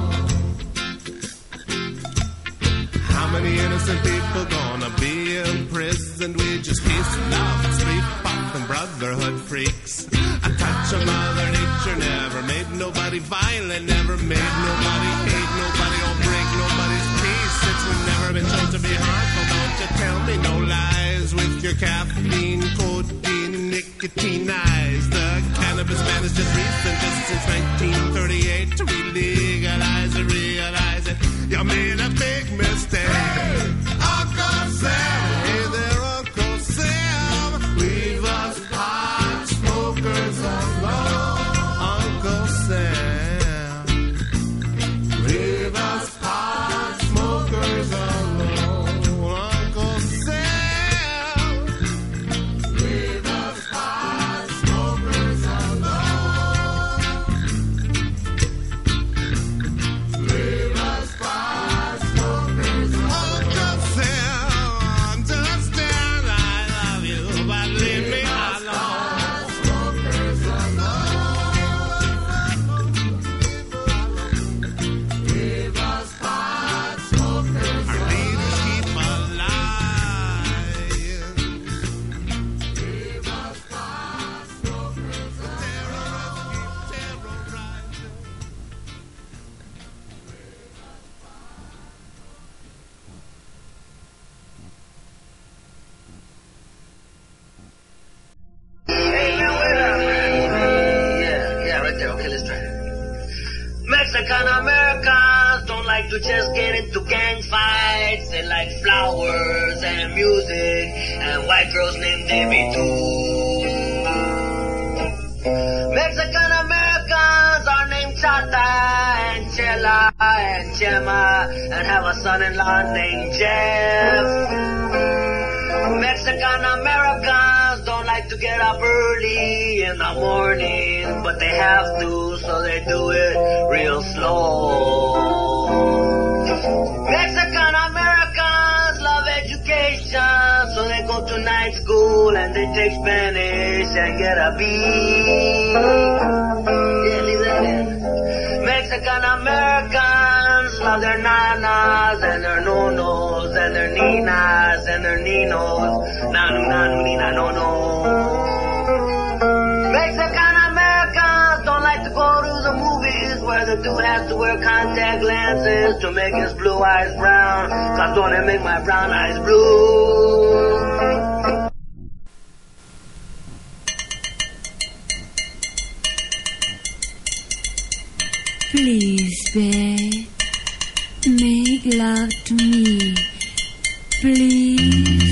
How many innocent people gonna be imprisoned? We just peace and love and street pop and brotherhood freaks. A touch of Mother Nature never made nobody violent, never made nobody hate, nobody will break nobody's peace. It's never been shown to be harmful. Don't you tell me no lies with your caffeine, codeine, nicotine eyes. The cannabis ban is just recent, just since nineteen thirty-eight. To re-legalize it, realize it, you made a big mistake. Hey, Uncle Sam, hey there, Uncle Sam, leave us pot smokers alone. Uncle Sam, leave us pot smokers alone. Uncle Sam, leave us pot smokers alone. Leave us pot smokers alone. Uncle Sam, understand I love you, but leave me alone. Smokers alone. Leave us pot smokers alone. Our leaders keep a-lying. Leave us pot smokers alone. Terrorists keep terrorizing. Yeah, yeah, right there. Okay, let's try it. Mexican Americans don't like to just get into gang fights. They like flowers and music and white girls named Debbie too. Mexican Americans are named Chata and Chela and Chema and have a son-in-law named Jeff. Mexican Americans don't like to get up early in the morning, but they have to, so they do it real slow. Mexican Americans love education, so they go to night school and they take Spanish and get a B. Yeah, leave that in. Mexican Americans love their nanas and their nonos and their ninas and their ninos. Nanu, nanu, nina, no, no. Mexican Americans don't like go to the movies where the dude has to wear contact lenses to make his blue eyes brown. Cause don't it make my brown eyes blue? Please, babe, make love to me. Please.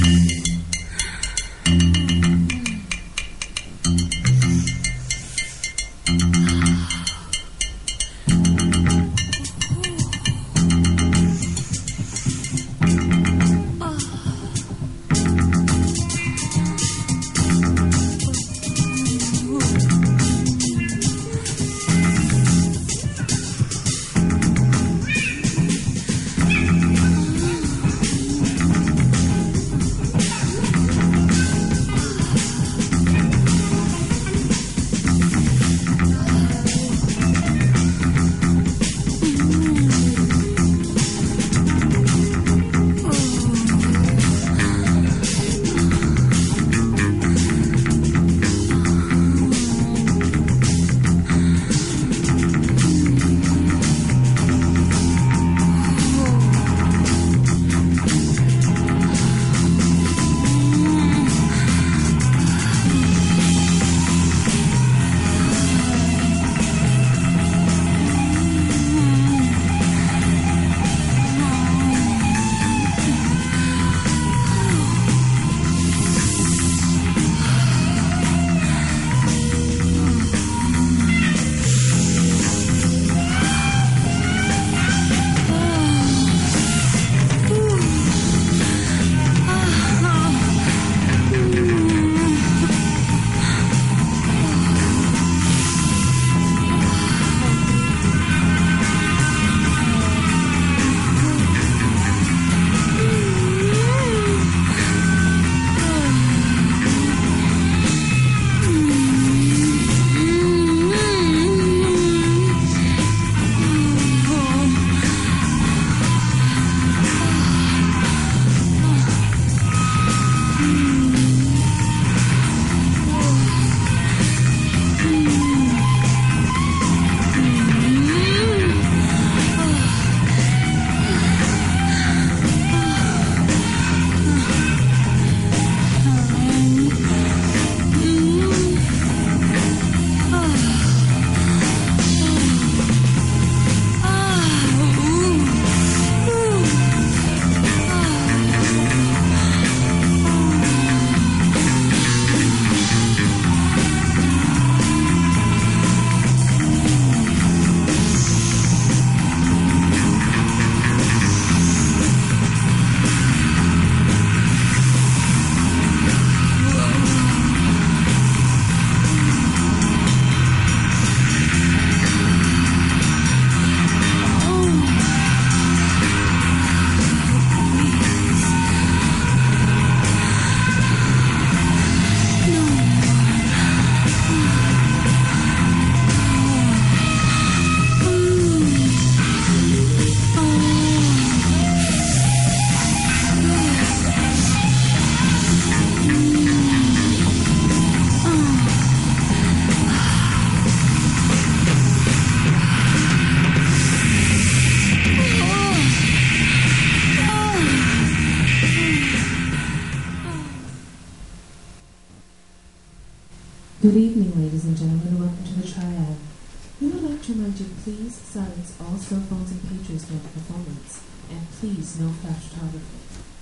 Good evening, ladies and gentlemen, and welcome to the Triad. We would like to remind you, please silence all cell phones and pagers during the performance, and please no flash photography.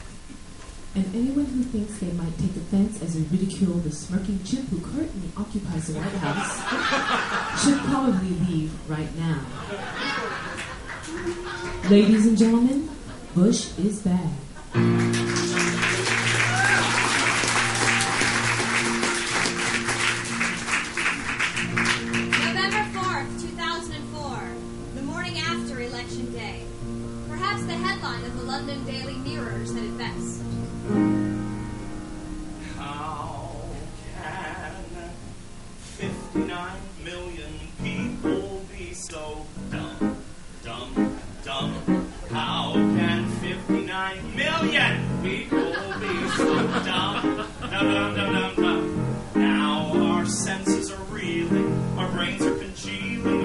And anyone who thinks they might take offense as we ridicule the smirking chimp who currently occupies the White House should probably leave right now. Ladies and gentlemen, Bush is back. November fourth, two thousand four, the morning after Election Day. Perhaps the headline of the London Daily Mirror said it best. How can fifty-nine million people be so dumb, dumb, dumb? How can fifty-nine million people be so dumb, dumb, dumb, dumb, dumb, dumb? Now our senses are reeling, our brains are congealing,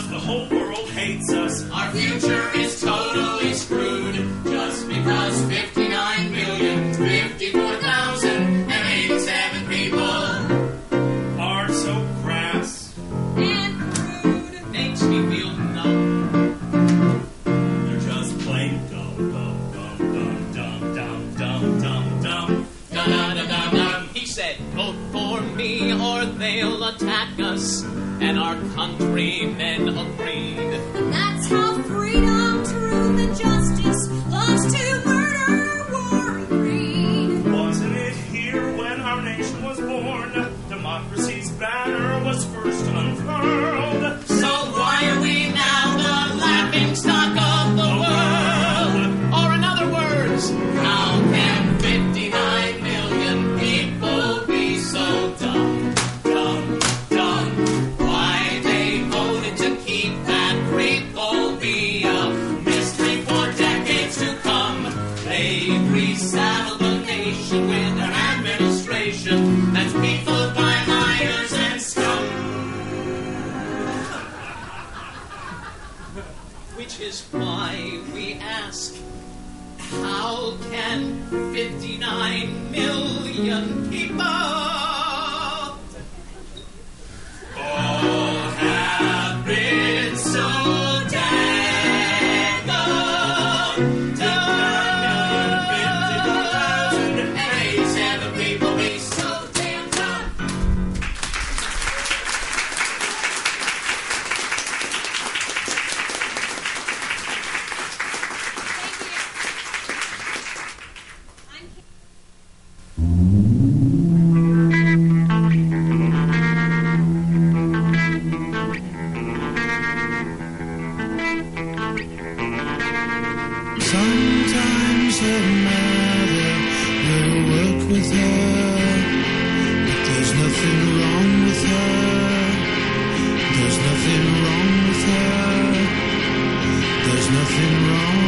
because the whole world hates us. Our future is totally screwed just because fifty-nine million fifty-four thousand eighty-seven people are so crass and rude. Makes me feel numb. They're just plain dumb, dumb, dumb, dumb, dumb, dumb, dumb, dumb, Da da da da da. He said, vote for me or they'll attack us. And our countrymen agreed. And that's how freedom, truth, and justice loves to murder, war, and greed. Wasn't it here when our nation was born? Democracy's banner was first unfurled. So why are we now the laughing stock of the world? Or in other words, how can fifty-nine million people be so dumb, dumb, dumb? Why they voted to keep that creep will be a mystery for decades to come. They've resaddled the nation with an administration that's peopled by liars and scum. Which is why we ask, how can fifty-nine million people all have been so damn dumb, dumb, fifty-four thousand eighty-seven people be so damn dumb. Sometimes her mother will work with her, but there's nothing wrong with her. There's nothing wrong with her. There's nothing wrong.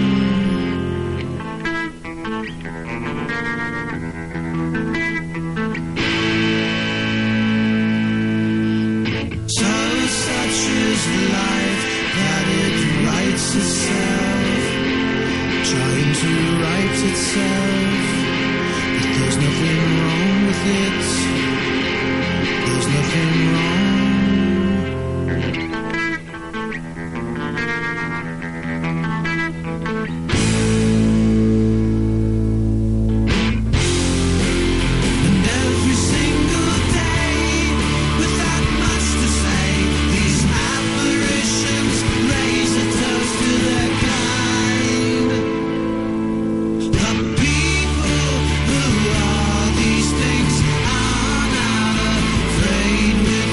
So such is life that it writes itself, trying to right itself, but there's nothing wrong with it. There's nothing wrong. And every single day, without much to say, these apparitions raise a toast to their kind. The people who are these things are not afraid with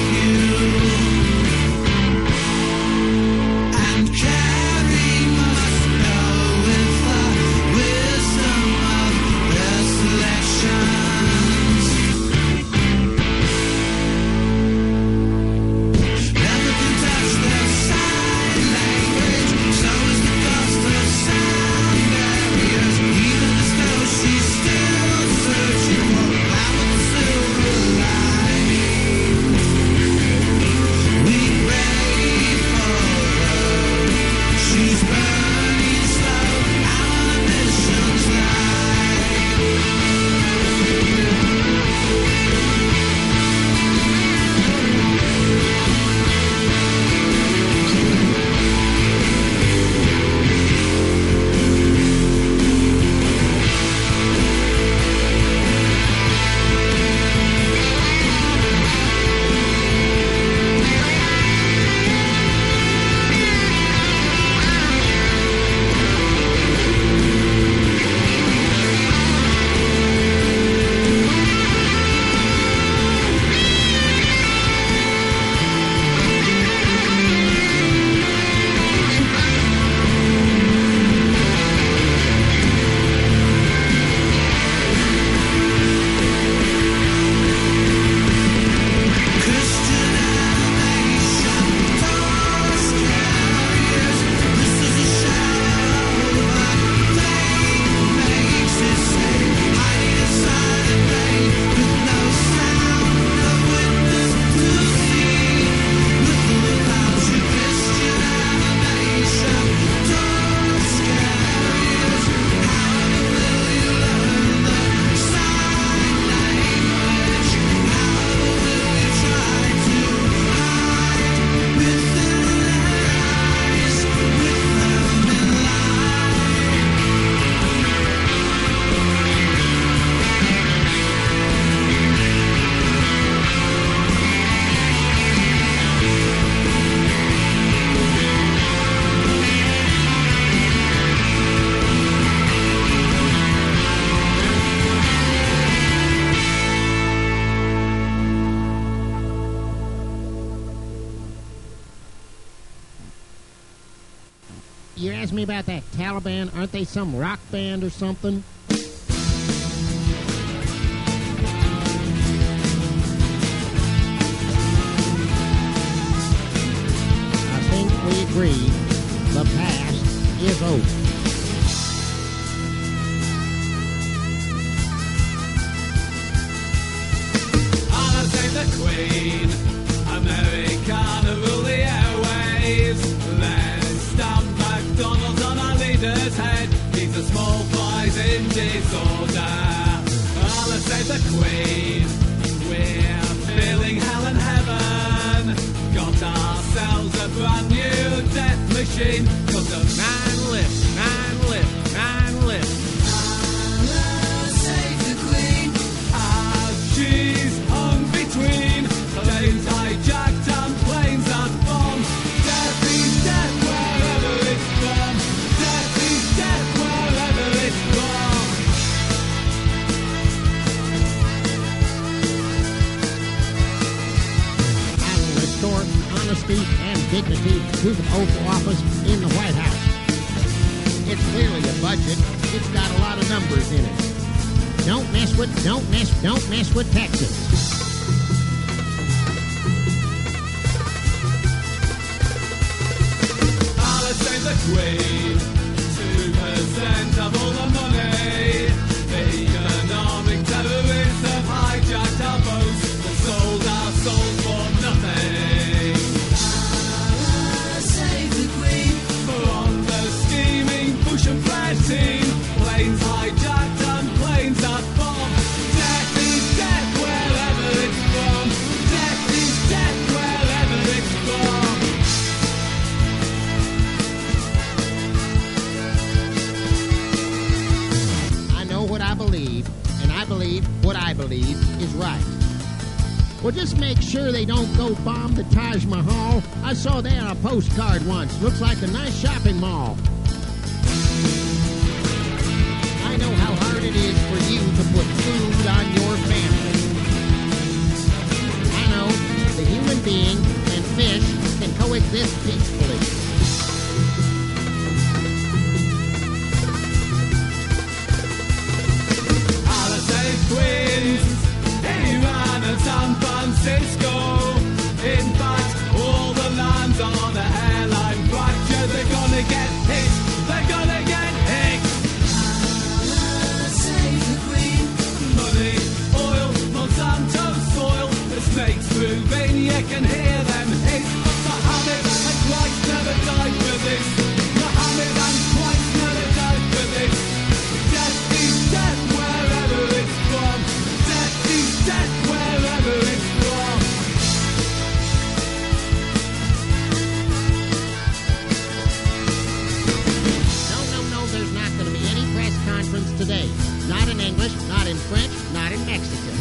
you asked me about that Taliban. Aren't they some rock band or something? I think we agree the past is over. I'll take the Queen, Americana rule the airwaves. Let's stamp McDonald's on our leader's head. He's a small flies in disorder. I'll save the Queen, we're feeling hell and heaven. Got ourselves a brand new death machine. Cause the man lift, man lift, man lift. I'll save the Queen. As she's hung between planes hijacked and planes that bomb. Death is death wherever it's from. Death is death wherever it's from. I will restore honesty and dignity to the oath of office in the White House. It's clearly a budget. It's got a lot of numbers in it. Don't mess with, don't mess, don't mess with Texas. I'll save the Queen. Two percent of all the money. The economic terrorists have hijacked our boats and sold our souls for nothing. I'll save the Queen. From the scheming Bush and Blair team. Planes hijacked and planes that bomb. Death is death wherever it's from. Death is death wherever it's from. I know what I believe, and I believe what I believe is right. Well, just make sure they don't go bomb the Taj Mahal. I saw that on a postcard once. Looks like a nice shopping mall. I know how hard it is for you to put food on your family. I know the human being and fish can coexist peacefully. Palisade Queens, Iran and San Francisco. In fact, all the lands on the hairline fracture. They're gonna get hit, they're gonna get hit. Palisade the Queen. Money, oil, Monsanto soil. The snakes moving, you can hear them hiss. But Muhammad and Christ never died for this. Muhammad and Christ never died for this. Death is death wherever it's from. Death is death wherever it's from. No, no, no, there's not going to be any press conference today. Not in English, not in French, not in Mexican.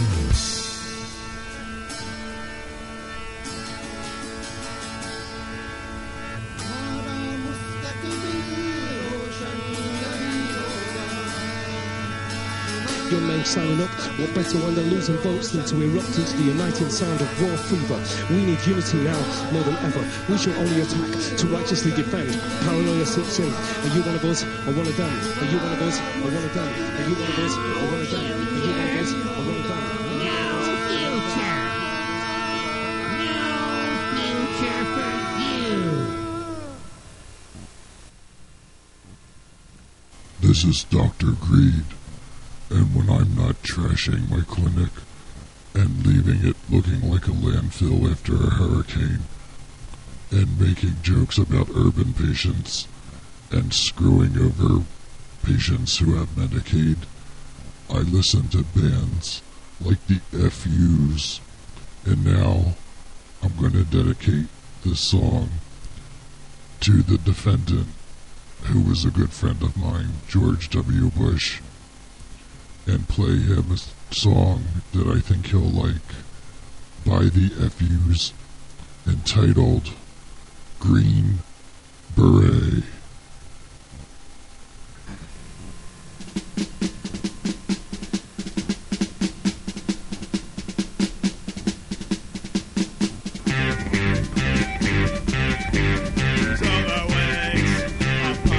Your men signing up, what better when they're losing votes than to erupt into the uniting sound of war fever. We need unity now, more than ever. We shall only attack to righteously defend. Paranoia sits in. Are you one of us or one of them? Are you one of us or one of them? Are you one of us or one of them? Are you one of us or one of them? No future. No future for you. This is Doctor Greed, and when I'm not trashing my clinic and leaving it looking like a landfill after a hurricane, and making jokes about urban patients and screwing over patients who have Medicaid, I listen to bands like the F U's, and now I'm going to dedicate this song to the defendant, who was a good friend of mine, George W. Bush, and play him a song that I think he'll like by the F U's, entitled Green Beret. Solar wings upon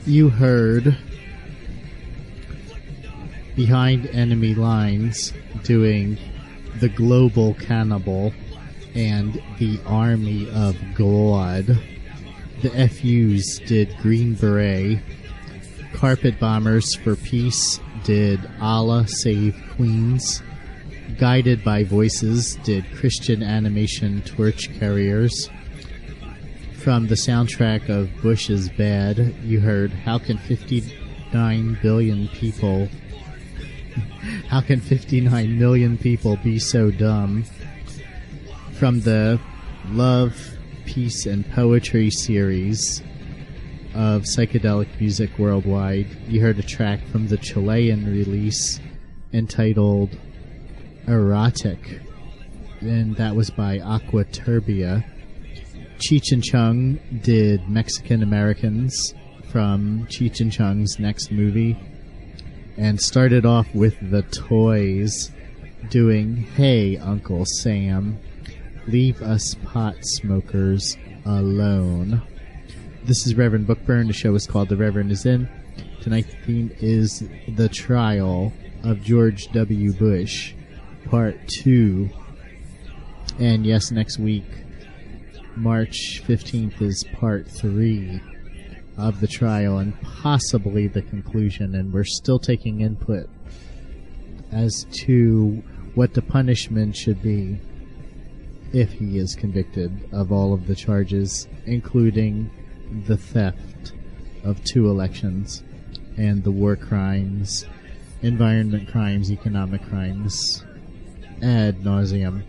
you heard Behind Enemy Lines doing The Global Cannibal and The Army of God. The F Us did Green Beret. Carpet Bombers for Peace did Allah Save Queens. Guided by Voices did Christian Animation Torch Carriers. From the soundtrack of Bush is Bad, you heard How Can fifty-nine billion People How Can fifty-nine million People Be So Dumb? From the Love, Peace, and Poetry series of Psychedelic Music Worldwide, you heard a track from the Chilean release entitled Erotic, and that was by Aqua Turbia. Cheech and Chung did Mexican Americans from Cheech and Chung's next movie, and started off with The Toys doing Hey Uncle Sam, Leave Us Pot Smokers Alone. This is Reverend Bookburn. The show is called The Reverend Is In. Tonight's theme is The Trial of George W. Bush, Part two. And yes, next week, March fifteenth, is Part three of the trial and possibly the conclusion. And we're still taking input as to what the punishment should be if he is convicted of all of the charges, including the theft of two elections and the war crimes, environment crimes, economic crimes, ad nauseum.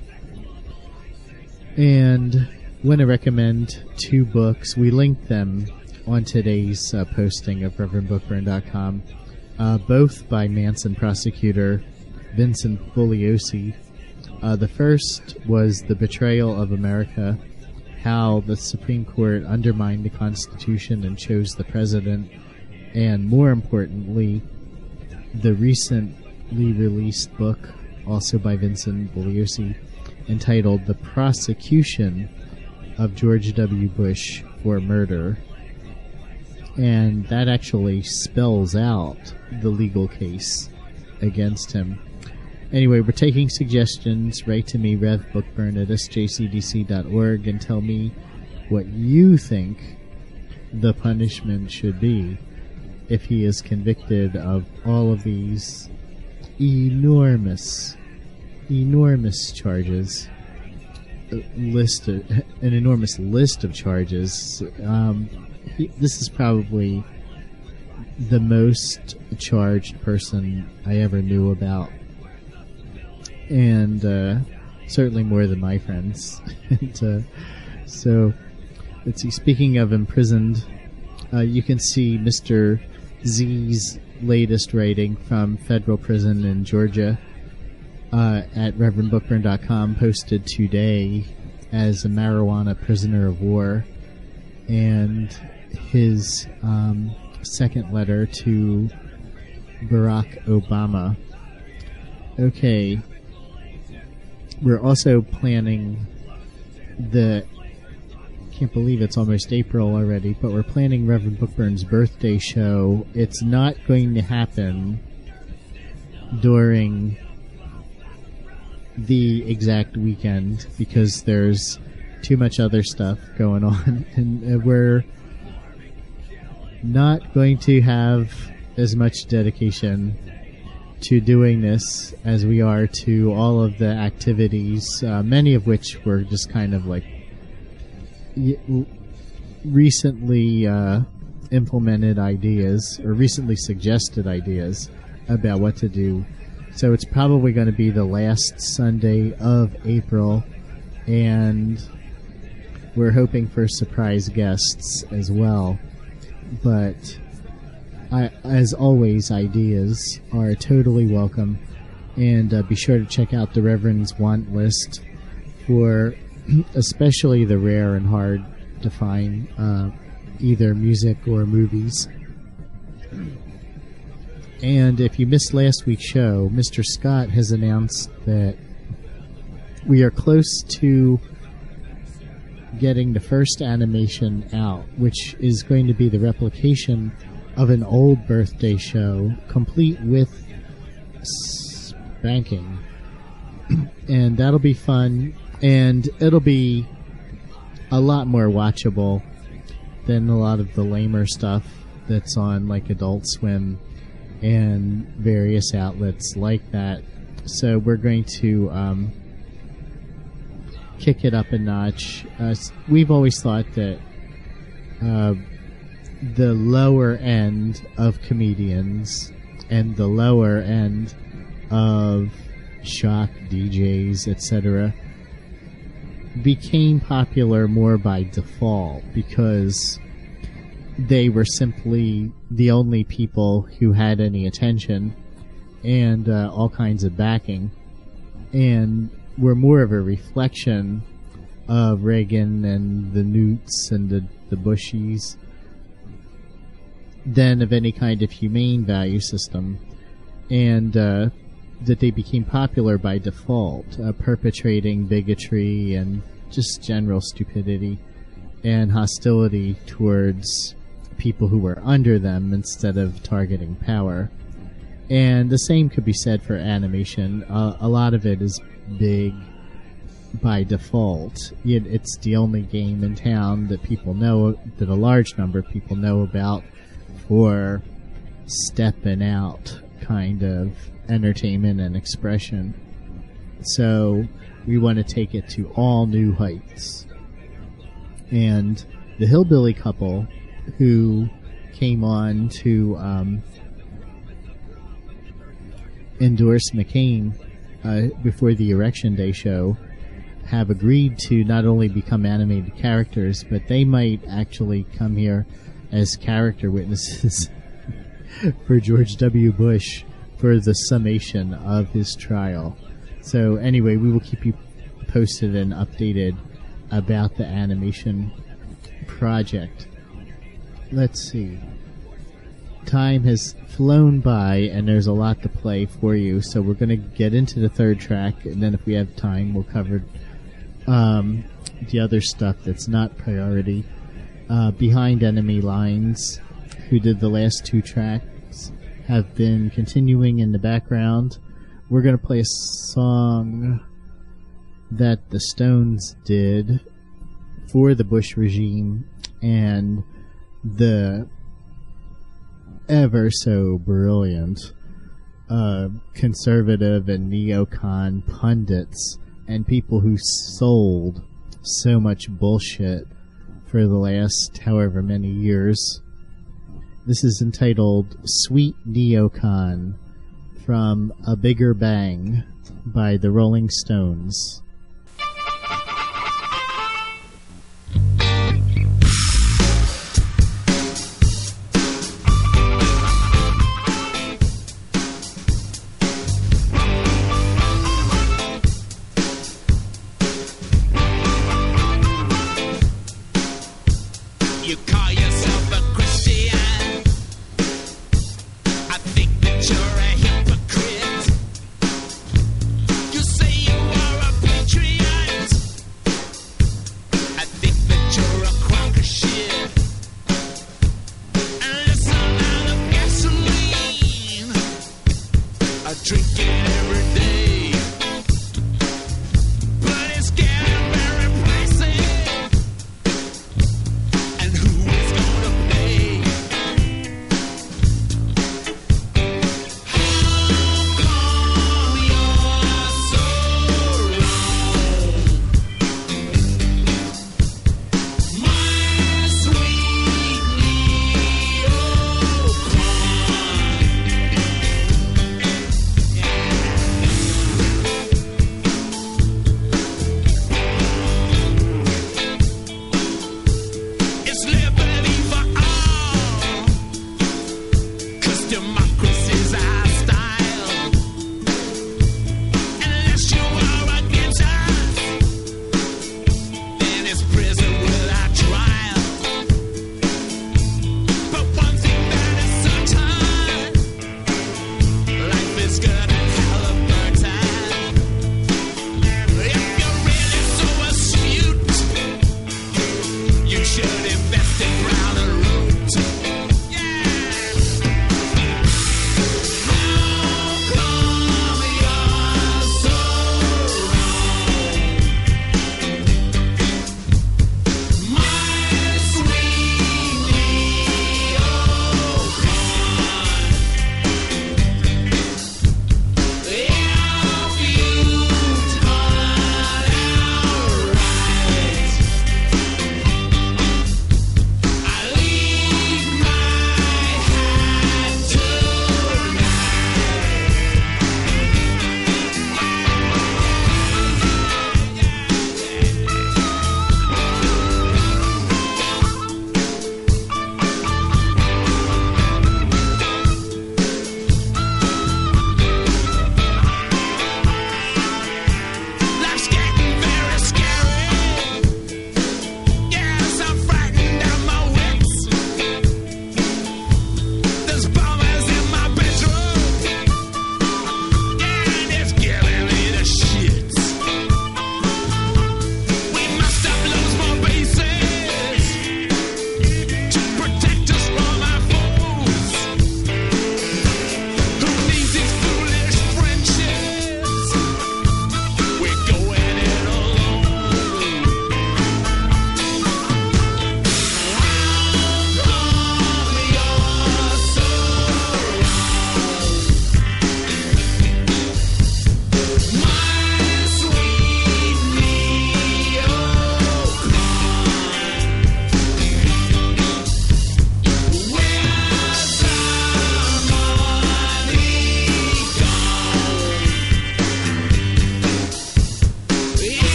And want to recommend two books. We linked them on today's uh, posting of reverend bookburn dot com, uh, both by Manson prosecutor Vincent Bugliosi. Uh, the first was The Betrayal of America, how the Supreme Court undermined the Constitution and chose the president, and more importantly, the recently released book, also by Vincent Bugliosi, entitled The Prosecution of George W. Bush for Murder. And that actually spells out the legal case against him. Anyway, we're taking suggestions. Write to me, revbookburn at s j c d c dot org, and tell me what you think the punishment should be if he is convicted of all of these enormous, enormous charges. A list of, an enormous list of charges. Um, he, this is probably the most charged person I ever knew about. And uh, certainly more than my friends. and, uh, so, let's see. Speaking of imprisoned, uh, you can see Mister Z's latest writing from federal prison in Georgia uh, at reverend bookburn dot com, posted today as a marijuana prisoner of war, and his um, second letter to Barack Obama. Okay. We're also planning the, can't believe it's almost April already, but we're planning Reverend Bookburn's birthday show. It's not going to happen during the exact weekend because there's too much other stuff going on, and uh, we're not going to have as much dedication to doing this as we are to all of the activities, uh, many of which were just kind of like y- recently uh, implemented ideas or recently suggested ideas about what to do. So it's probably going to be the last Sunday of April, and we're hoping for surprise guests as well. But I, as always, ideas are totally welcome, and uh, be sure to check out the Reverend's want list for especially the rare and hard to find uh, either music or movies. And if you missed last week's show, Mister Scott has announced that we are close to getting the first animation out, which is going to be the replication of an old birthday show, complete with spanking. And that'll be fun, and it'll be a lot more watchable than a lot of the lamer stuff that's on like Adult Swim and various outlets like that. So we're going to um, kick it up a notch. Uh, we've always thought that uh, the lower end of comedians and the lower end of shock D Js, et cetera, became popular more by default because they were simply the only people who had any attention and uh, all kinds of backing, and were more of a reflection of Reagan and the Newts and the, the Bushies than of any kind of humane value system, and uh, that they became popular by default, uh, perpetrating bigotry and just general stupidity and hostility towards people who were under them instead of targeting power. And the same could be said for animation. Uh, a lot of it is big by default. It, it's the only game in town that people know, that a large number of people know about for stepping out kind of entertainment and expression. So we want to take it to all new heights. And the Hillbilly Couple, who came on to um, endorse McCain uh, before the Erection Day show, have agreed to not only become animated characters, but they might actually come here as character witnesses for George W. Bush for the summation of his trial. So anyway, we will keep you posted and updated about the animation project. Let's see. Time has flown by, and there's a lot to play for you, so we're going to get into the third track, and then if we have time, we'll cover um, the other stuff that's not priority. Uh, Behind Enemy Lines, who did the last two tracks, have been continuing in the background. We're going to play a song that the Stones did for the Bush regime, and the ever so brilliant uh, conservative and neocon pundits and people who sold so much bullshit for the last however many years. This is entitled Sweet Neocon from A Bigger Bang by the Rolling Stones. You call yourself a Christian. I think that you're a hypocrite. You say you are a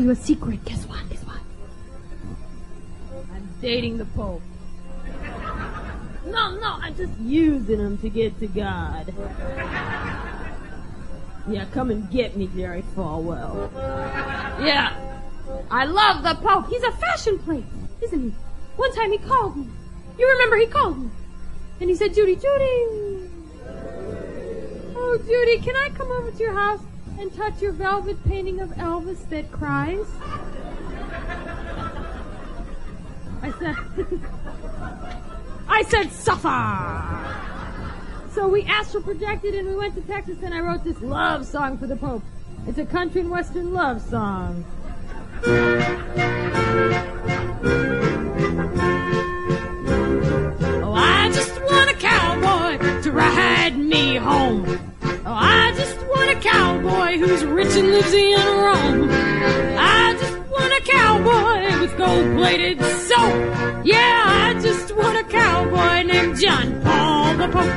you a secret. Guess what? Guess what? I'm dating the Pope. No, no, I'm just using him to get to God. Yeah, come and get me, Jerry Falwell. Yeah, I love the Pope. He's a fashion plate, isn't he? One time he called me. You remember he called me. And he said, Judy, Judy. Oh, Judy, can I come over to your house and touch your velvet painting of Elvis that cries? I said, I said, suffer. So we astral projected and we went to Texas and I wrote this love song for the Pope. It's a country and western love song. Oh, I just want a cowboy to ride me home. Oh, I just want a cowboy who's rich and lives in Rome. I just want a cowboy with gold-plated soap. Yeah, I just want a cowboy named John Paul the Pope.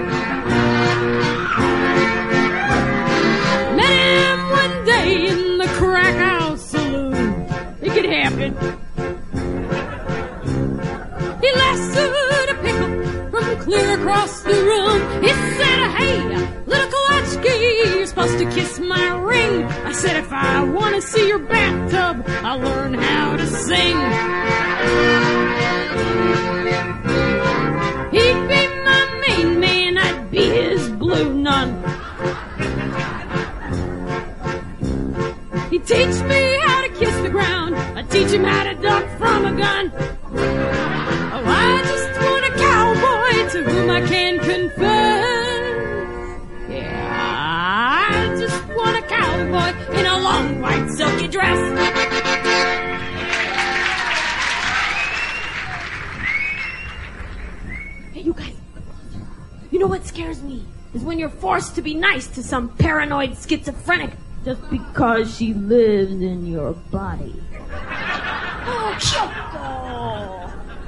Met him one day in the Crack House Saloon. It could happen. He lassoed a pickup from clear across the room. He said, hey, little Kolaczki, you're supposed to kiss my ring. I said, if I want to see your bathtub, I'll learn how to sing. He'd be my main man, I'd be his blue nun. He'd teach me how to kiss the ground. I'd teach him how to duck from a gun. Oh, I just want a cowboy to whom I can confess. Yeah, I just want a cowboy in a long white silky dress. Hey, you guys. You know what scares me? Is when you're forced to be nice to some paranoid schizophrenic just because she lives in your body. Oh, Kyoko!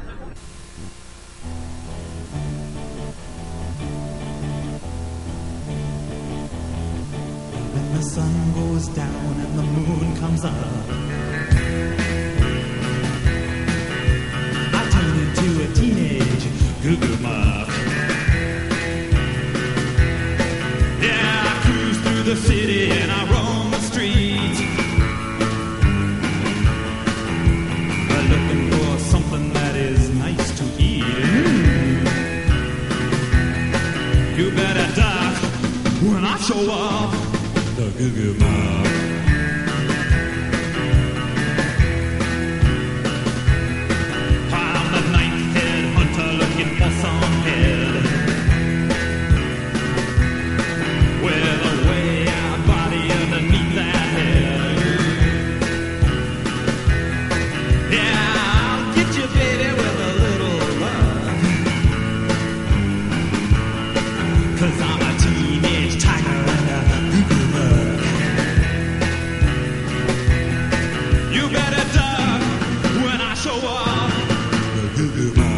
When the sun goes down and the moon comes up, I turn into a teenage goo-goo muff. Yeah, I cruise through the city and I roam the streets, looking for something that is nice to eat. Mm. You better duck when I show up. The Goo-Goo Mob. I'm the ninth-head hunter looking for some head with a way-out body underneath that head. Yeah, I'll get you, baby, with a little love. 'Cause I'm a teenage tiger and a goo-goo mug. You better duck when I show up. The goo-goo mug.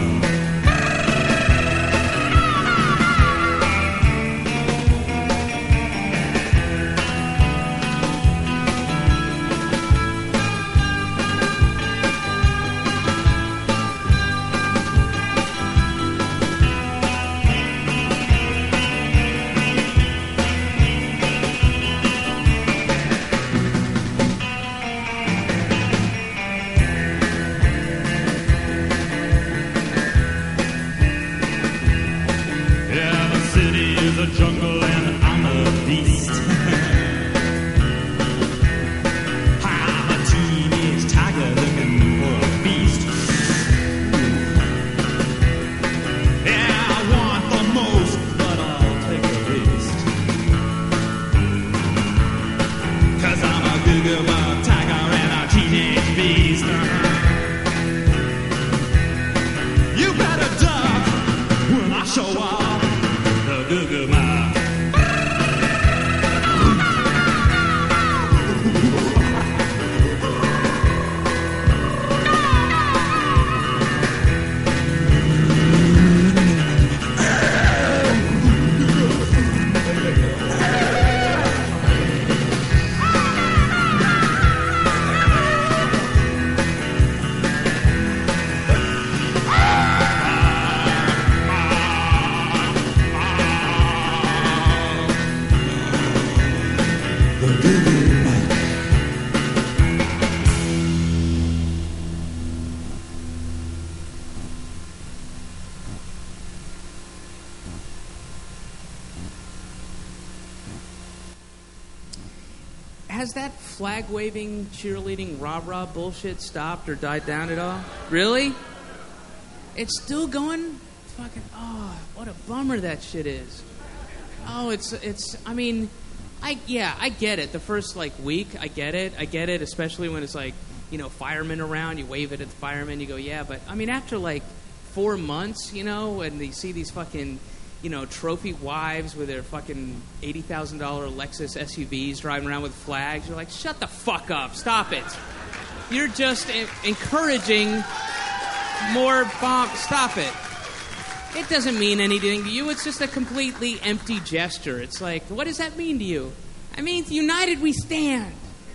has that flag waving, cheerleading, rah rah bullshit stopped or died down at all? Really? It's still going? Fucking, oh, what a bummer that shit is. Oh, it's, it's, I mean, I, yeah, I get it. The first, like, week, I get it. I get it, especially when it's, like, you know, firemen around. You wave it at the firemen. You go, yeah, but, I mean, after, like, four months, you know, and you see these fucking, you know, trophy wives with their fucking eighty thousand dollars Lexus S U Vs driving around with flags, you're like, shut the fuck up. Stop it. You're just en- encouraging more bomb. Stop it. It doesn't mean anything to you. It's just a completely empty gesture. It's like, what does that mean to you? I mean, united we stand.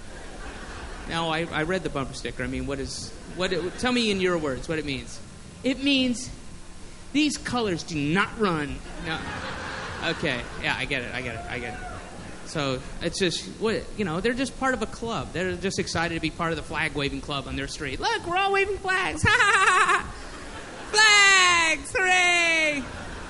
Now, I, I read the bumper sticker. I mean, what is... what? It, tell me in your words what it means. It means these colors do not run. No. Okay. Yeah, I get it. I get it. I get it. So it's just, what you know, they're just part of a club. They're just excited to be part of the flag-waving club on their street. Look, we're all waving flags. Ha ha ha ha! Flags! Hooray!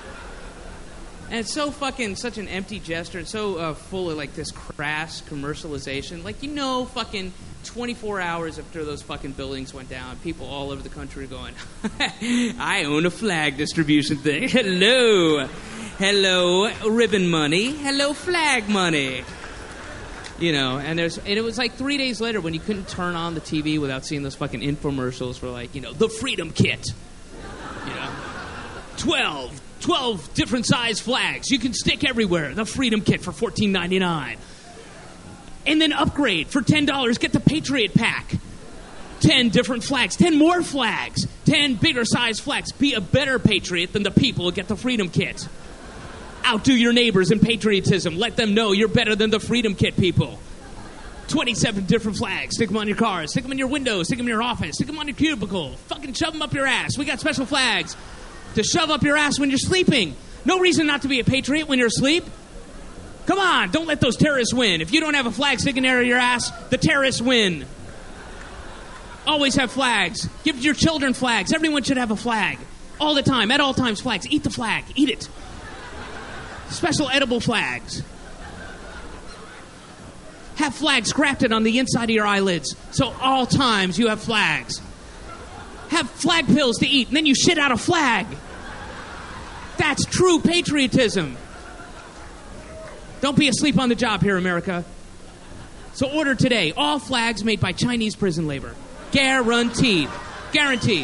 And it's so fucking, such an empty gesture. It's so uh, full of, like, this crass commercialization. Like, you know, fucking twenty-four hours after those fucking buildings went down, people all over the country are going, I own a flag distribution thing. Hello. Hello, ribbon money. Hello, flag money. You know, and there's, and it was like three days later when you couldn't turn on the T V without seeing those fucking infomercials for, like, you know, the Freedom Kit. You know, twelve, twelve different size flags you can stick everywhere. The Freedom Kit for fourteen ninety-nine. And then upgrade for ten dollars. Get the Patriot Pack. ten different flags. ten more flags. ten bigger size flags. Be a better patriot than the people who get the Freedom Kit. Outdo your neighbors in patriotism. Let them know you're better than the Freedom Kit people. twenty-seven different flags. Stick them on your cars. Stick them in your windows. Stick them in your office. Stick them on your cubicle. Fucking shove them up your ass. We got special flags to shove up your ass when you're sleeping. No reason not to be a patriot when you're asleep. Come on, don't let those terrorists win. If you don't have a flag sticking near your ass, the terrorists win. Always have flags. Give your children flags. Everyone should have a flag. All the time, at all times, flags. Eat the flag. Eat it. Special edible flags. Have flags grafted on the inside of your eyelids, so all times you have flags. Have flag pills to eat, and then you shit out a flag. That's true patriotism. Don't be asleep on the job here, America. So order today all flags made by Chinese prison labor. Guaranteed. Guaranteed.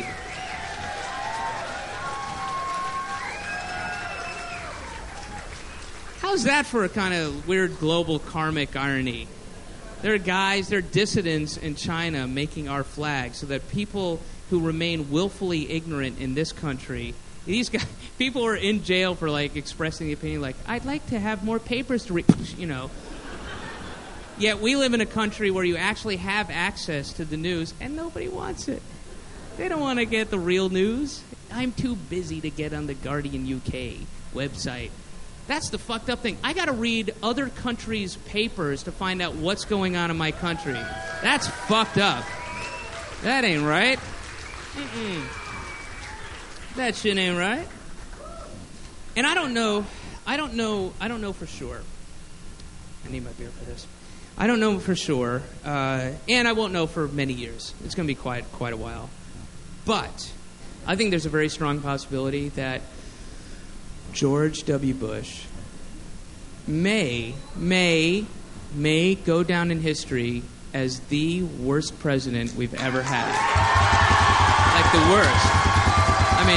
How's that for a kind of weird global karmic irony? There are guys, there are dissidents in China making our flag so that people who remain willfully ignorant in this country, these guys, people are in jail for, like, expressing the opinion, like, I'd like to have more papers to read, you know. Yet we live in a country where you actually have access to the news, and nobody wants it. They don't want to get the real news. I'm too busy to get on the Guardian U K website. That's the fucked up thing. I got to read other countries' papers to find out what's going on in my country. That's fucked up. That ain't right. Mm-mm. That shit ain't right. And I don't know, I don't know, I don't know for sure. I need my beer for this. I don't know for sure, uh, and I won't know for many years. It's going to be quite, quite a while. But I think there's a very strong possibility that George W. Bush may, may, may go down in history as the worst president we've ever had. Like the worst. I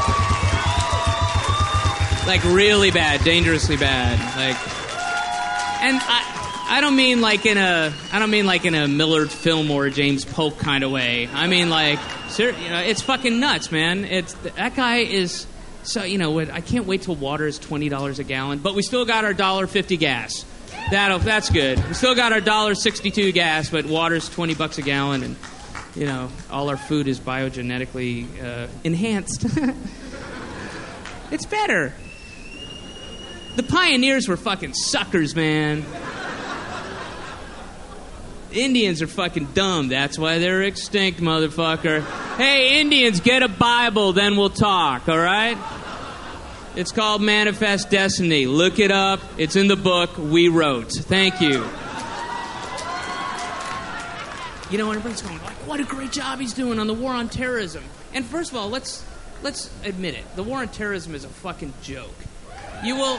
mean, like really bad, dangerously bad. Like, and I, I don't mean like in a, I don't mean like in a Millard Fillmore, James Polk kind of way. I mean like, you know, it's fucking nuts, man. It's that guy is. So, you know, I can't wait till water is twenty dollars a gallon, but we still got our one dollar fifty gas. That'll, that's good. We still got our one dollar sixty-two gas, but water's twenty bucks a gallon, and, you know, all our food is biogenetically uh, enhanced. It's better. The pioneers were fucking suckers, man. Indians are fucking dumb. That's why they're extinct, motherfucker. Hey, Indians, get a Bible, then we'll talk, all right? It's called Manifest Destiny. Look it up. It's in the book we wrote. Thank you. You know, everybody's going, like, what a great job he's doing on the war on terrorism. And first of all, let's let's admit it. The war on terrorism is a fucking joke. You will...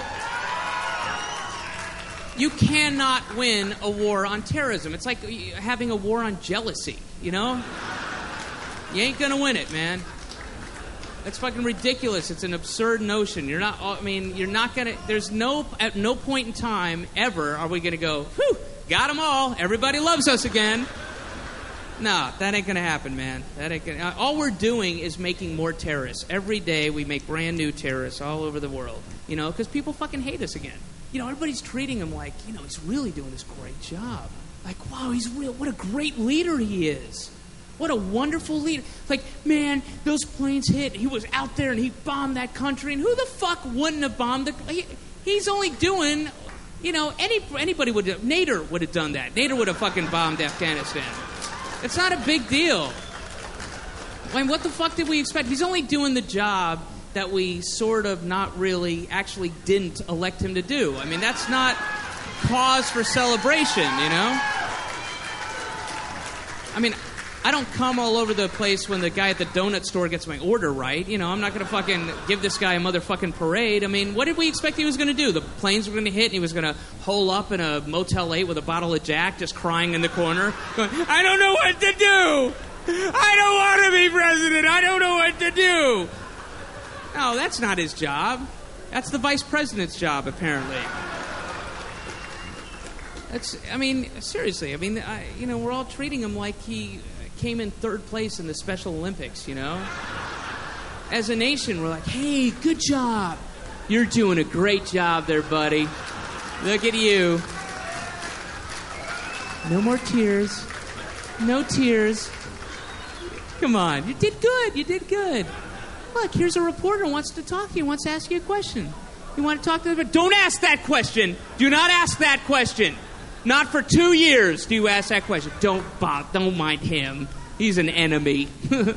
You cannot win a war on terrorism. It's like having a war on jealousy, you know? You ain't gonna win it, man. That's fucking ridiculous. It's an absurd notion. You're not, I mean, you're not gonna, there's no, at no point in time ever are we gonna go, whew, got them all, everybody loves us again. No, that ain't gonna happen, man. That ain't gonna, all we're doing is making more terrorists. Every day we make brand new terrorists all over the world, you know, because people fucking hate us again. You know, everybody's treating him like, you know, he's really doing this great job. Like, wow, he's real, what a great leader he is. What a wonderful leader. Like, man, those planes hit. He was out there and he bombed that country. And who the fuck wouldn't have bombed the... He, he's only doing, you know, any anybody would have... Nader would have done that. Nader would have fucking bombed Afghanistan. It's not a big deal. I mean, what the fuck did we expect? He's only doing the job that we sort of not really actually didn't elect him to do. I mean, that's not cause for celebration, you know? I mean... I don't come all over the place when the guy at the donut store gets my order right. You know, I'm not going to fucking give this guy a motherfucking parade. I mean, what did we expect he was going to do? The planes were going to hit and he was going to hole up in a Motel eight with a bottle of Jack, just crying in the corner, going, I don't know what to do. I don't want to be president. I don't know what to do. No, that's not his job. That's the vice president's job, apparently. That's, I mean, seriously. I mean, I, you know, we're all treating him like he... came in third place in the Special Olympics, you know? As a nation, we're like, hey, good job. You're doing a great job there, buddy. Look at you. No more tears. No tears. Come on. You did good. You did good. Look, here's a reporter who wants to talk to you, wants to ask you a question. You want to talk to them? Don't ask that question. Do not ask that question. Not for two years do you ask that question. Don't bother, don't mind him. He's an enemy.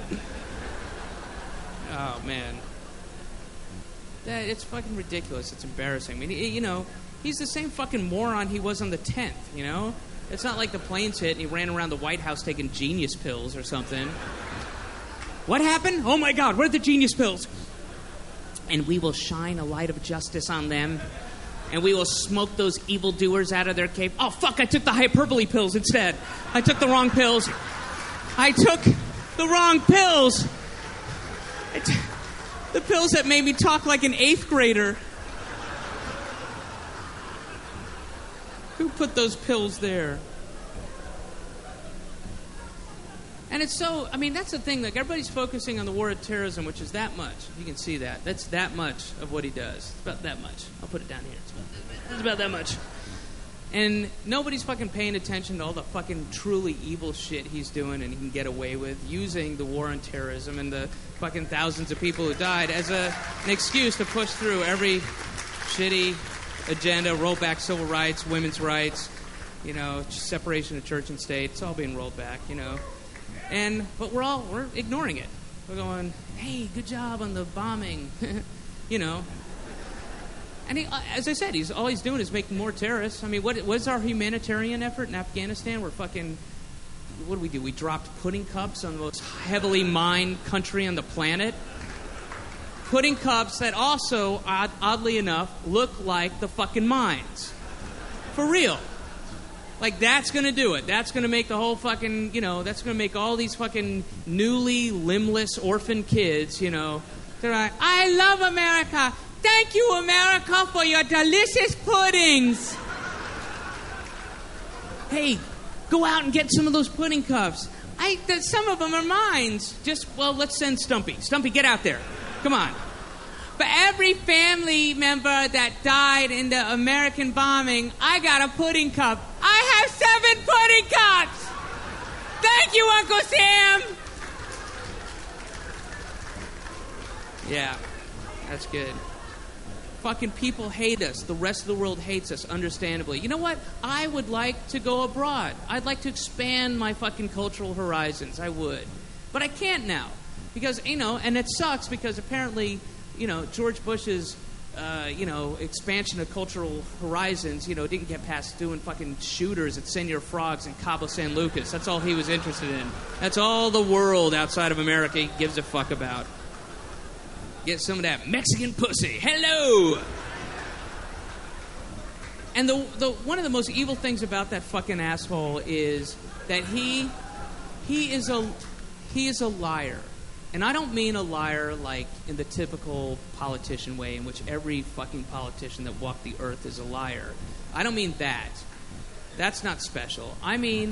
Oh, man. That, it's fucking ridiculous. It's embarrassing. I mean, you know, he's the same fucking moron he was on the tenth, you know? It's not like the planes hit and he ran around the White House taking genius pills or something. What happened? Oh, my God, where are the genius pills? And we will shine a light of justice on them. And we will smoke those evildoers out of their cave. Oh, fuck, I took the hyperbole pills instead. I took the wrong pills. I took the wrong pills. I t- the pills that made me talk like an eighth grader. Who put those pills there? And it's so, I mean, that's the thing. Like, everybody's focusing on the war of terrorism, which is that much. You can see that. That's that much of what he does. It's about that much. I'll put it down here. It's about, it's about that much. And nobody's fucking paying attention to all the fucking truly evil shit he's doing and he can get away with, using the war on terrorism and the fucking thousands of people who died as a, an excuse to push through every shitty agenda, roll back civil rights, women's rights, you know, separation of church and state. It's all being rolled back, you know. And but we're all we're ignoring it. We're going, hey, good job on the bombing, you know. And he, as I said, he's all he's doing is making more terrorists. I mean, what was our humanitarian effort in Afghanistan? We're fucking, what do we do? We dropped pudding cups on the most heavily mined country on the planet. Pudding cups that also, odd, oddly enough, look like the fucking mines. For real. Like, that's going to do it. That's going to make the whole fucking, you know, that's going to make all these fucking newly limbless orphan kids, you know, they're like, I love America. Thank you, America, for your delicious puddings. Hey, go out and get some of those pudding cups. I, th- some of them are mine. Just, well, let's send Stumpy. Stumpy, get out there. Come on. For every family member that died in the American bombing, I got a pudding cup. I have seven pudding cups. Thank you, Uncle Sam. Yeah, that's good. Fucking people hate us. The rest of the world hates us, understandably. You know what? I would like to go abroad. I'd like to expand my fucking cultural horizons. I would. But I can't now. Because, you know, and it sucks because apparently, you know, George Bush's uh, you know, expansion of cultural horizons, you know, didn't get past doing fucking shooters at Senor Frogs in Cabo San Lucas. That's all he was interested in. That's all the world outside of America he gives a fuck about. Get some of that Mexican pussy. Hello! And the, the one of the most evil things about that fucking asshole is that he he is a he is a liar. And I don't mean a liar like in the typical politician way in which every fucking politician that walked the earth is a liar. I don't mean that. That's not special. I mean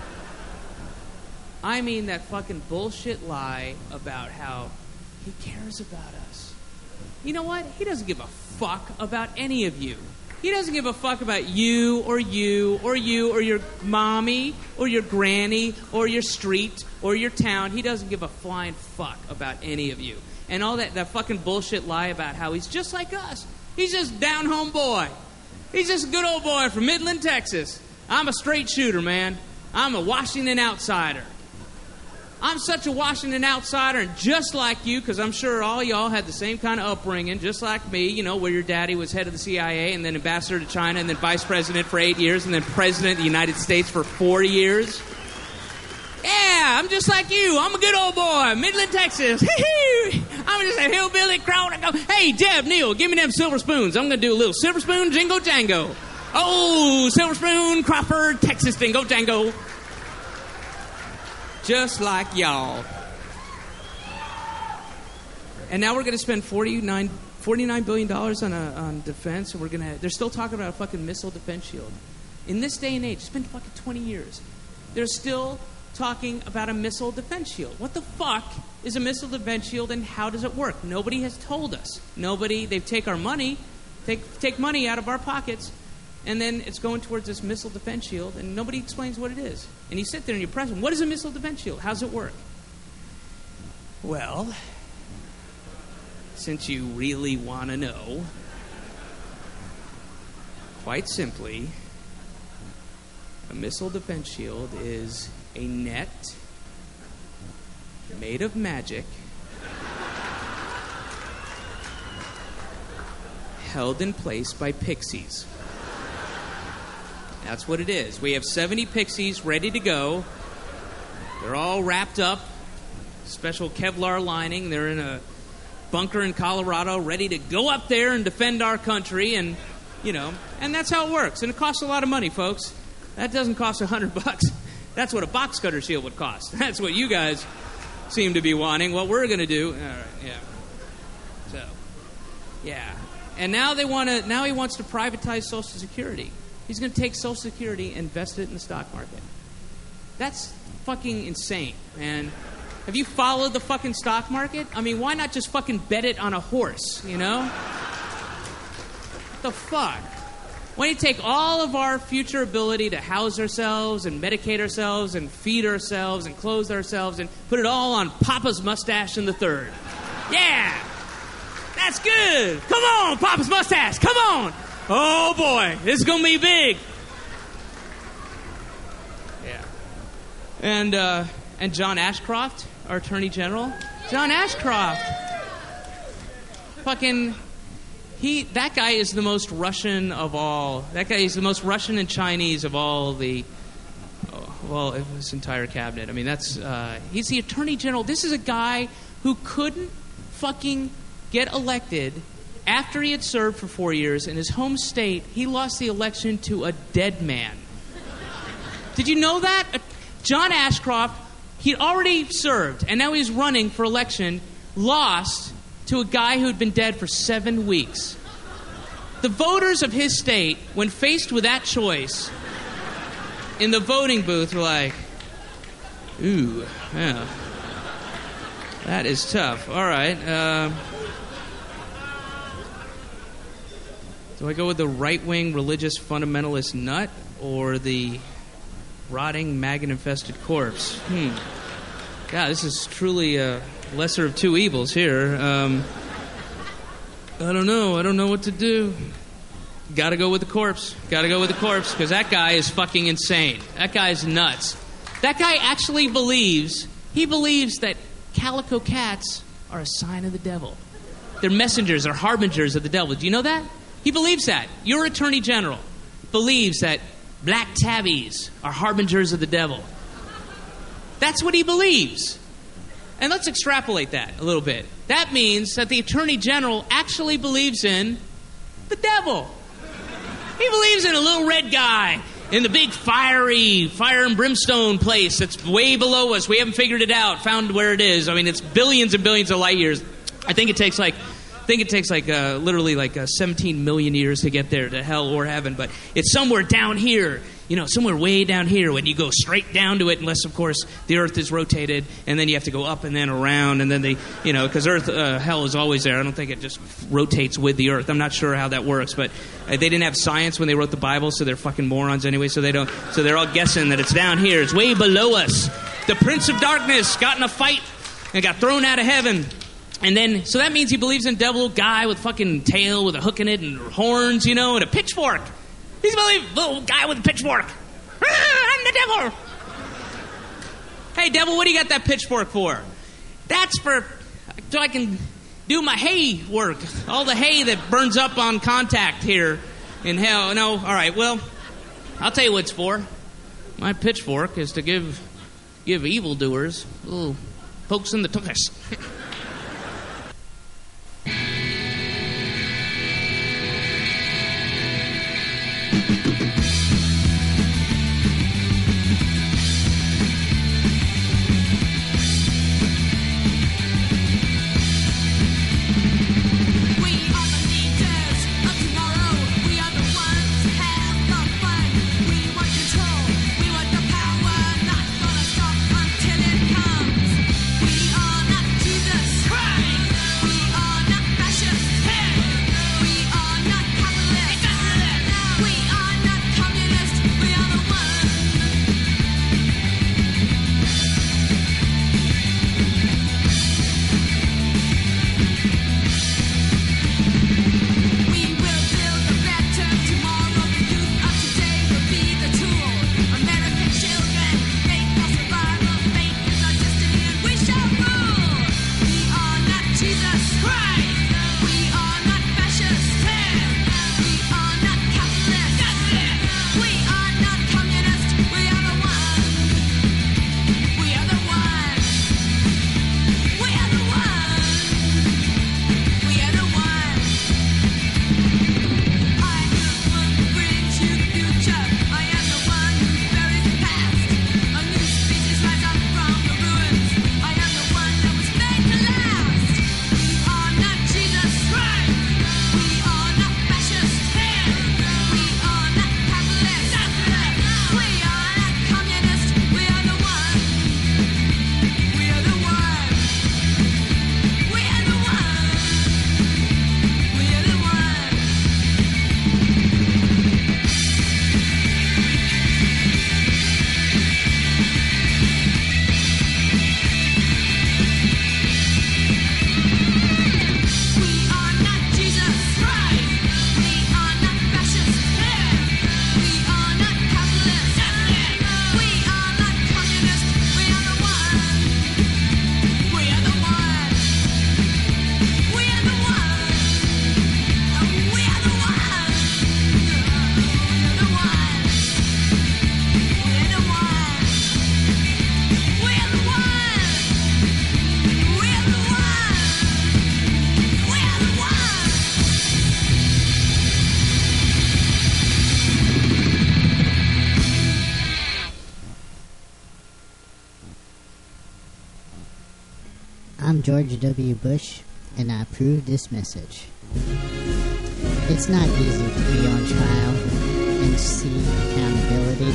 I mean that fucking bullshit lie about how he cares about us. You know what? He doesn't give a fuck about any of you. He doesn't give a fuck about you or you or you or your mommy or your granny or your street or your town. He doesn't give a flying fuck about any of you. And all that, that fucking bullshit lie about how he's just like us. He's just down home boy. He's just a good old boy from Midland, Texas. I'm a straight shooter, man. I'm a Washington outsider. I'm such a Washington outsider, and just like you, because I'm sure all y'all had the same kind of upbringing, just like me, you know, where your daddy was head of the C I A, and then ambassador to China, and then vice president for eight years, and then president of the United States for four years. Yeah, I'm just like you. I'm a good old boy, Midland, Texas. I'm just a hillbilly crowd. I go, hey, Jeb, Neil, give me them silver spoons. I'm going to do a little silver spoon jingle jango. Oh, silver spoon, Crawford, Texas, dingo jango. Just like y'all. And now we're going to spend forty-nine, forty-nine billion dollars on a, on defense, and we're going to. They're still talking about a fucking missile defense shield. In this day and age, it's been fucking twenty years. They're still talking about a missile defense shield. What the fuck is a missile defense shield, and how does it work? Nobody has told us. Nobody. They take our money, take take money out of our pockets, and then it's going towards this missile defense shield, and nobody explains what it is. And you sit there and you press them. What is a missile defense shield? How does it work? Well, since you really want to know, quite simply, a missile defense shield is a net made of magic held in place by pixies. That's what it is. We have seventy pixies ready to go. They're all wrapped up. Special Kevlar lining. They're in a bunker in Colorado ready to go up there and defend our country. And, you know, and that's how it works. And it costs a lot of money, folks. That doesn't cost a hundred bucks. That's what a box cutter shield would cost. That's what you guys seem to be wanting. What we're going to do. All right, yeah. So, yeah. And now they want to, now he wants to privatize Social Security. He's going to take Social Security and invest it in the stock market. That's fucking insane, man. Have you followed the fucking stock market? I mean, why not just fucking bet it on a horse, you know? What the fuck? Why don't you take all of our future ability to house ourselves and medicate ourselves and feed ourselves and clothe ourselves and put it all on Papa's mustache in the third? Yeah! That's good! Come on, Papa's mustache! Come on! Oh, boy, this is going to be big. Yeah. And uh, and John Ashcroft, our Attorney General. John Ashcroft. Fucking, he, that guy is the most Russian of all. That guy is the most Russian and Chinese of all the, oh, well, his entire cabinet. I mean, that's, uh, he's the Attorney General. This is a guy who couldn't fucking get elected. After he had served for four years in his home state, he lost the election to a dead man. Did you know that? John Ashcroft, he'd already served, and now he's running for election, lost to a guy who had been dead for seven weeks. The voters of his state, when faced with that choice, in the voting booth were like, ooh, yeah, that is tough. All right, uh... do I go with the right-wing religious fundamentalist nut or the rotting maggot-infested corpse? Hmm. God, this is truly a lesser of two evils here. Um, I don't know. I don't know what to do. Gotta go with the corpse. Gotta go with the corpse, because that guy is fucking insane. That guy is nuts. That guy actually believes, he believes that calico cats are a sign of the devil. They're messengers or harbingers of the devil. Do you know that? He believes that. Your attorney general believes that black tabbies are harbingers of the devil. That's what he believes. And let's extrapolate that a little bit. That means that the attorney general actually believes in the devil. He believes in a little red guy in the big fiery fire and brimstone place that's way below us. We haven't figured it out, found where it is. I mean, it's billions and billions of light years. I think it takes like, I think it takes like uh, literally like uh, seventeen million years to get there to hell or heaven. But it's somewhere down here, you know, somewhere way down here when you go straight down to it, unless of course the Earth is rotated, and then you have to go up and then around, and then they, you know, because Earth, uh, hell is always there. I don't think it just rotates with the Earth. I'm not sure how that works, but uh, they didn't have science when they wrote the Bible, so they're fucking morons anyway. So they don't. So they're all guessing that it's down here. It's way below us. The Prince of Darkness got in a fight and got thrown out of heaven. And then, so that means he believes in a devil guy with fucking tail with a hook in it and horns, you know, and a pitchfork. He's a believe, little guy with a pitchfork. Ah, I'm the devil. Hey, devil, what do you got that pitchfork for? That's for, so I can do my hay work. All the hay that burns up on contact here in hell. No, all right, well, I'll tell you what it's for. My pitchfork is to give, give evildoers little pokes in the tuchus. I'm George W. Bush, and I approve this message. It's not easy to be on trial and see accountability.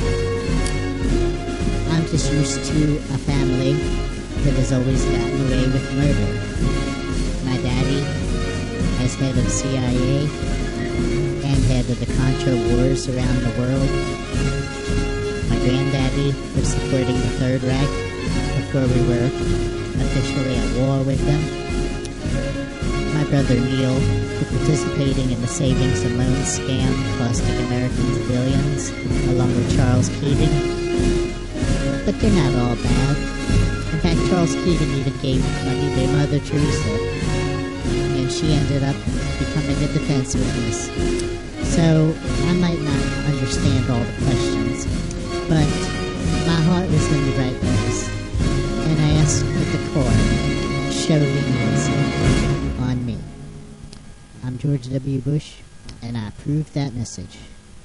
I'm just used to a family that has always gotten away with murder. My daddy, as head of C I A and head of the Contra Wars around the world. My granddaddy was supporting the Third Reich before we were officially at war with them. My brother Neil, for participating in the savings and loans scam costing Americans billions, along with Charles Keating. But they're not all bad. In fact, Charles Keating even gave money to Mother Teresa. And she ended up becoming a defense witness. So I might not understand all the questions, but my heart was in the right place, and I asked that the court show leniency on me. I'm George W. Bush, and I approve that message.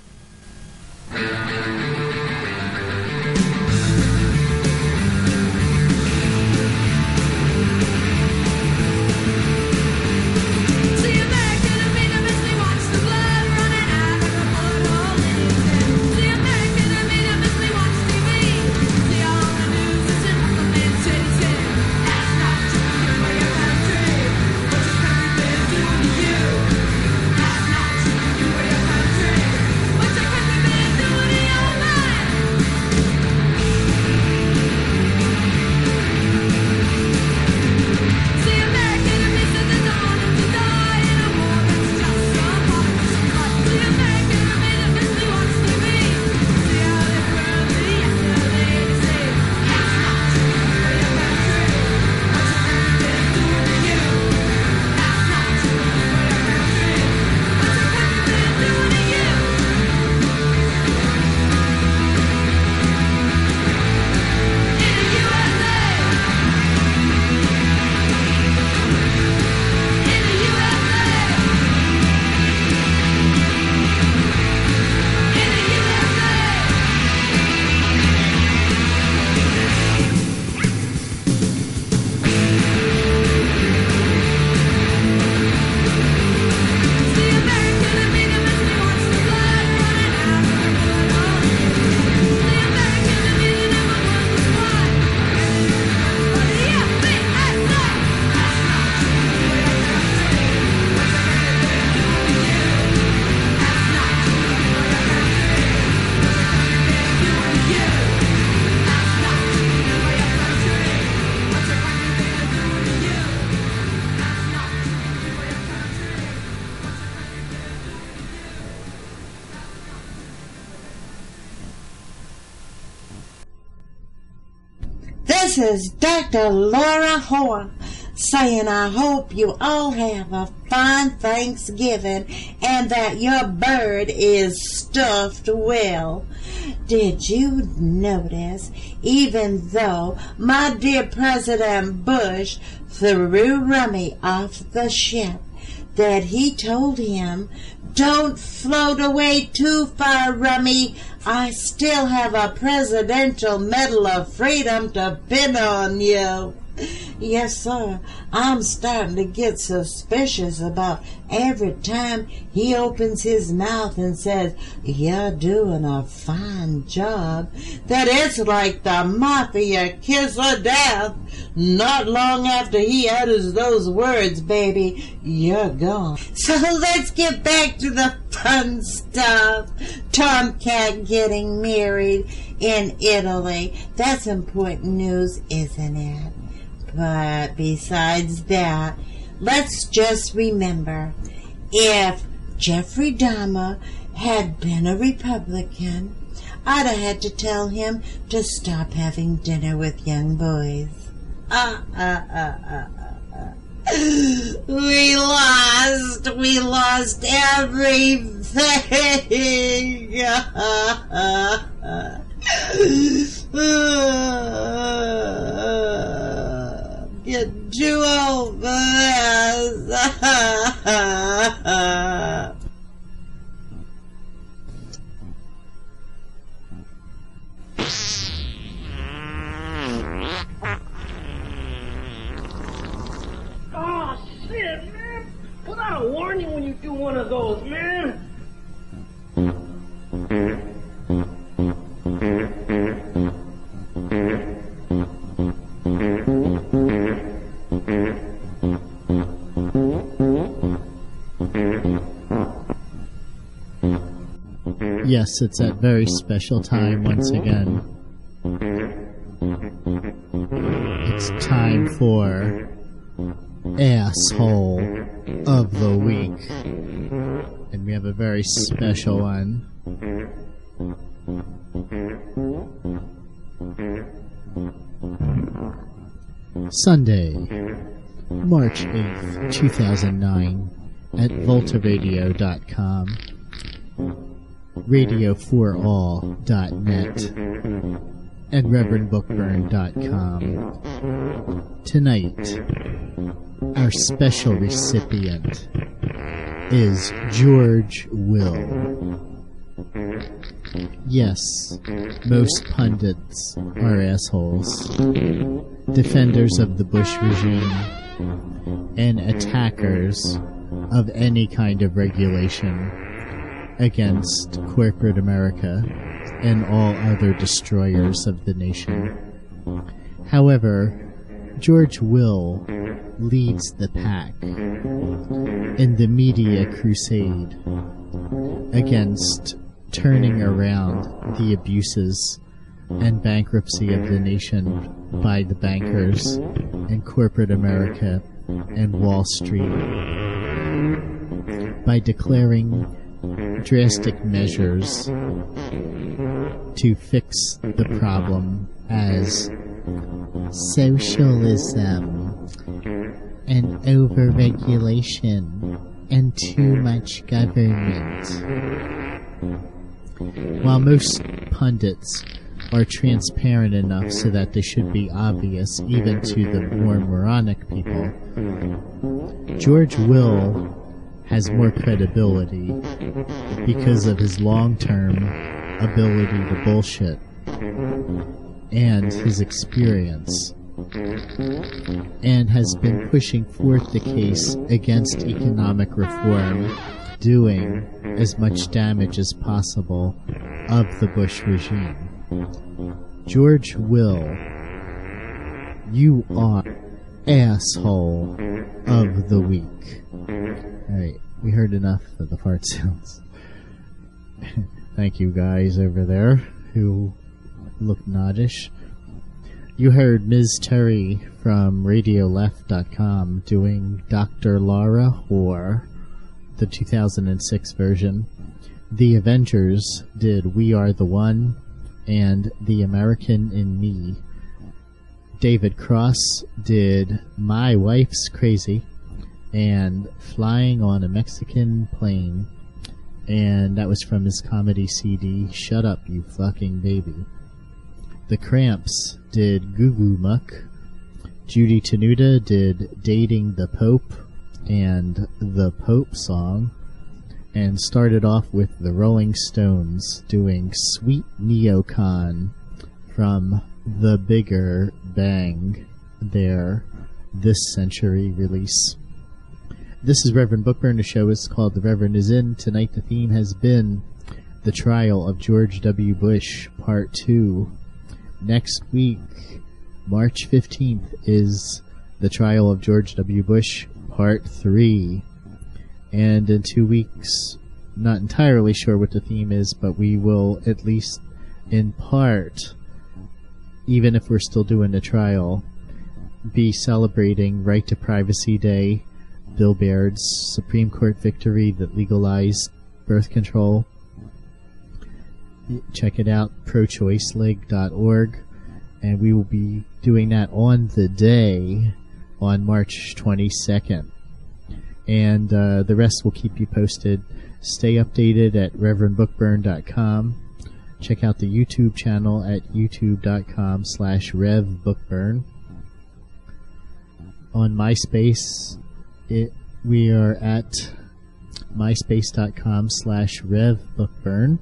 This is Doctor Laura Horn saying I hope you all have a fine Thanksgiving and that your bird is stuffed well. Did you notice, even though my dear President Bush threw Rummy off the ship, that he told him, "Don't float away too far, Rummy. I still have a Presidential Medal of Freedom to pin on you." Yes, sir, I'm starting to get suspicious about every time he opens his mouth and says, "You're doing a fine job," that it's like the Mafia kiss of death. Not long after he utters those words, baby, you're gone. So let's get back to the fun stuff. Tomcat getting married in Italy. That's important news, isn't it? But besides that, let's just remember, if Jeffrey Dahmer had been a Republican, I'd have had to tell him to stop having dinner with young boys. Uh, uh, uh, uh, uh. We lost. We lost everything. Get you over this. Oh, shit, man. Put out a warning when you do one of those, man. Yes, it's that very special time once again. It's time for Asshole of the Week. And we have a very special one. Sunday, March eighth, two thousand nine, at volta radio dot com, radio for all dot net, and reverend bookburn dot com. Tonight, our special recipient is George Will. Yes, most pundits are assholes, defenders of the Bush regime, and attackers of any kind of regulation against corporate America and all other destroyers of the nation. However, George Will leads the pack in the media crusade against turning around the abuses and bankruptcy of the nation by the bankers and corporate America and Wall Street by declaring drastic measures to fix the problem as socialism and overregulation and too much government. While most pundits are transparent enough so that they should be obvious even to the more moronic people, George Will has more credibility because of his long-term ability to bullshit and his experience, and has been pushing forth the case against economic reform, doing as much damage as possible of the Bush regime. George Will, you are asshole of the week. Alright, we heard enough of the fart sounds. Thank you guys over there who look noddish. You heard Miz Terry from radio left dot com doing Doctor Laura Hoare, the two thousand six version. The Avengers did We Are the One and The American in Me. David Cross did My Wife's Crazy and Flying on a Mexican Plane, and that was from his comedy C D, Shut Up, You Fucking Baby. The Cramps did Goo Goo Muck. Judy Tenuta did Dating the Pope and The Pope Song, and started off with the Rolling Stones doing Sweet Neocon from The Bigger Bang, their This Century release. This is Reverend Bookburn. The show is called The Reverend Is In. Tonight the theme has been the trial of George W. Bush, Part two. Next week, March fifteenth, is the trial of George W. Bush, Part three. And in two weeks, not entirely sure what the theme is, but we will at least in part, even if we're still doing the trial, be celebrating Right to Privacy Day, Bill Baird's Supreme Court victory that legalized birth control. Check it out, pro choice leg dot org, and we will be doing that on the day on March twenty-second. And uh, the rest will keep you posted. Stay updated at reverend bookburn dot com. Check out the YouTube channel at youtube dot com slash rev bookburn. On MySpace, it, we are at myspace dot com slash rev bookburn.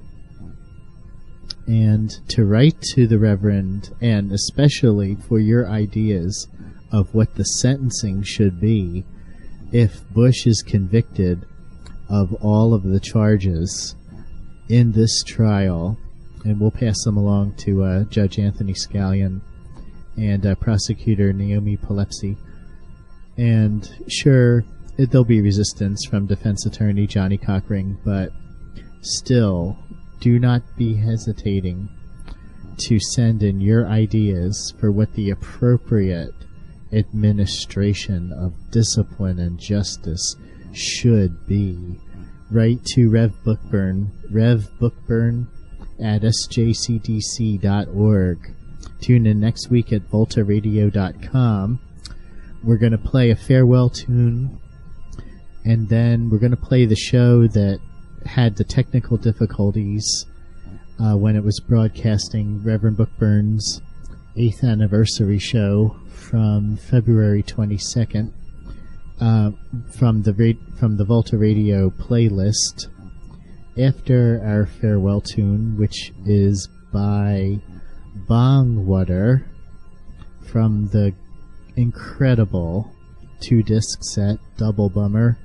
And to write to the Reverend, and especially for your ideas of what the sentencing should be if Bush is convicted of all of the charges in this trial, and we'll pass them along to uh, Judge Anthony Scallion and uh, Prosecutor Naomi Polepsy. And sure, it, there'll be resistance from Defense Attorney Johnny Cochran, but still, do not be hesitating to send in your ideas for what the appropriate administration of discipline and justice should be. Write to Rev Bookburn, Rev Bookburn at s j c d c dot org. Tune in next week at volta radio dot com, we're going to play a farewell tune, and then we're going to play the show that had the technical difficulties uh, when it was broadcasting Reverend Bookburn's eighth anniversary show from February twenty-second uh, from the ra- from the Volta Radio playlist after our farewell tune, which is by Bongwater from the incredible two-disc set Double Bummer,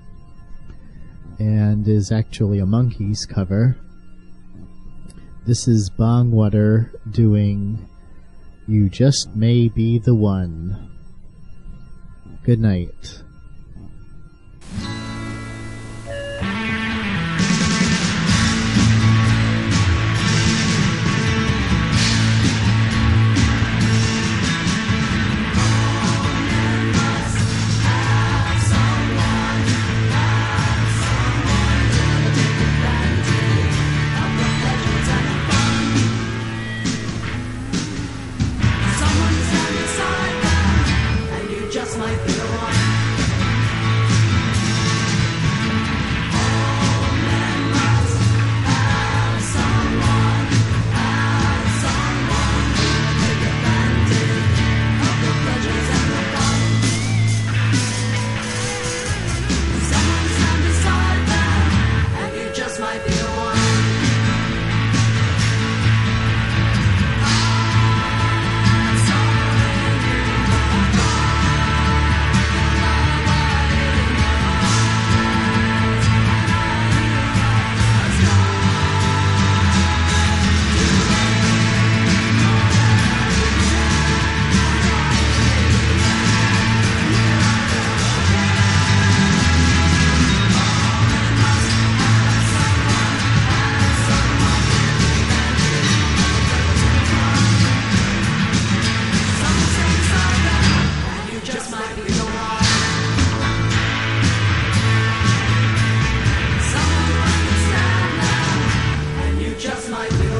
and is actually a Monkees cover. This is Bongwater doing You Just May Be the One. Good night. Just might be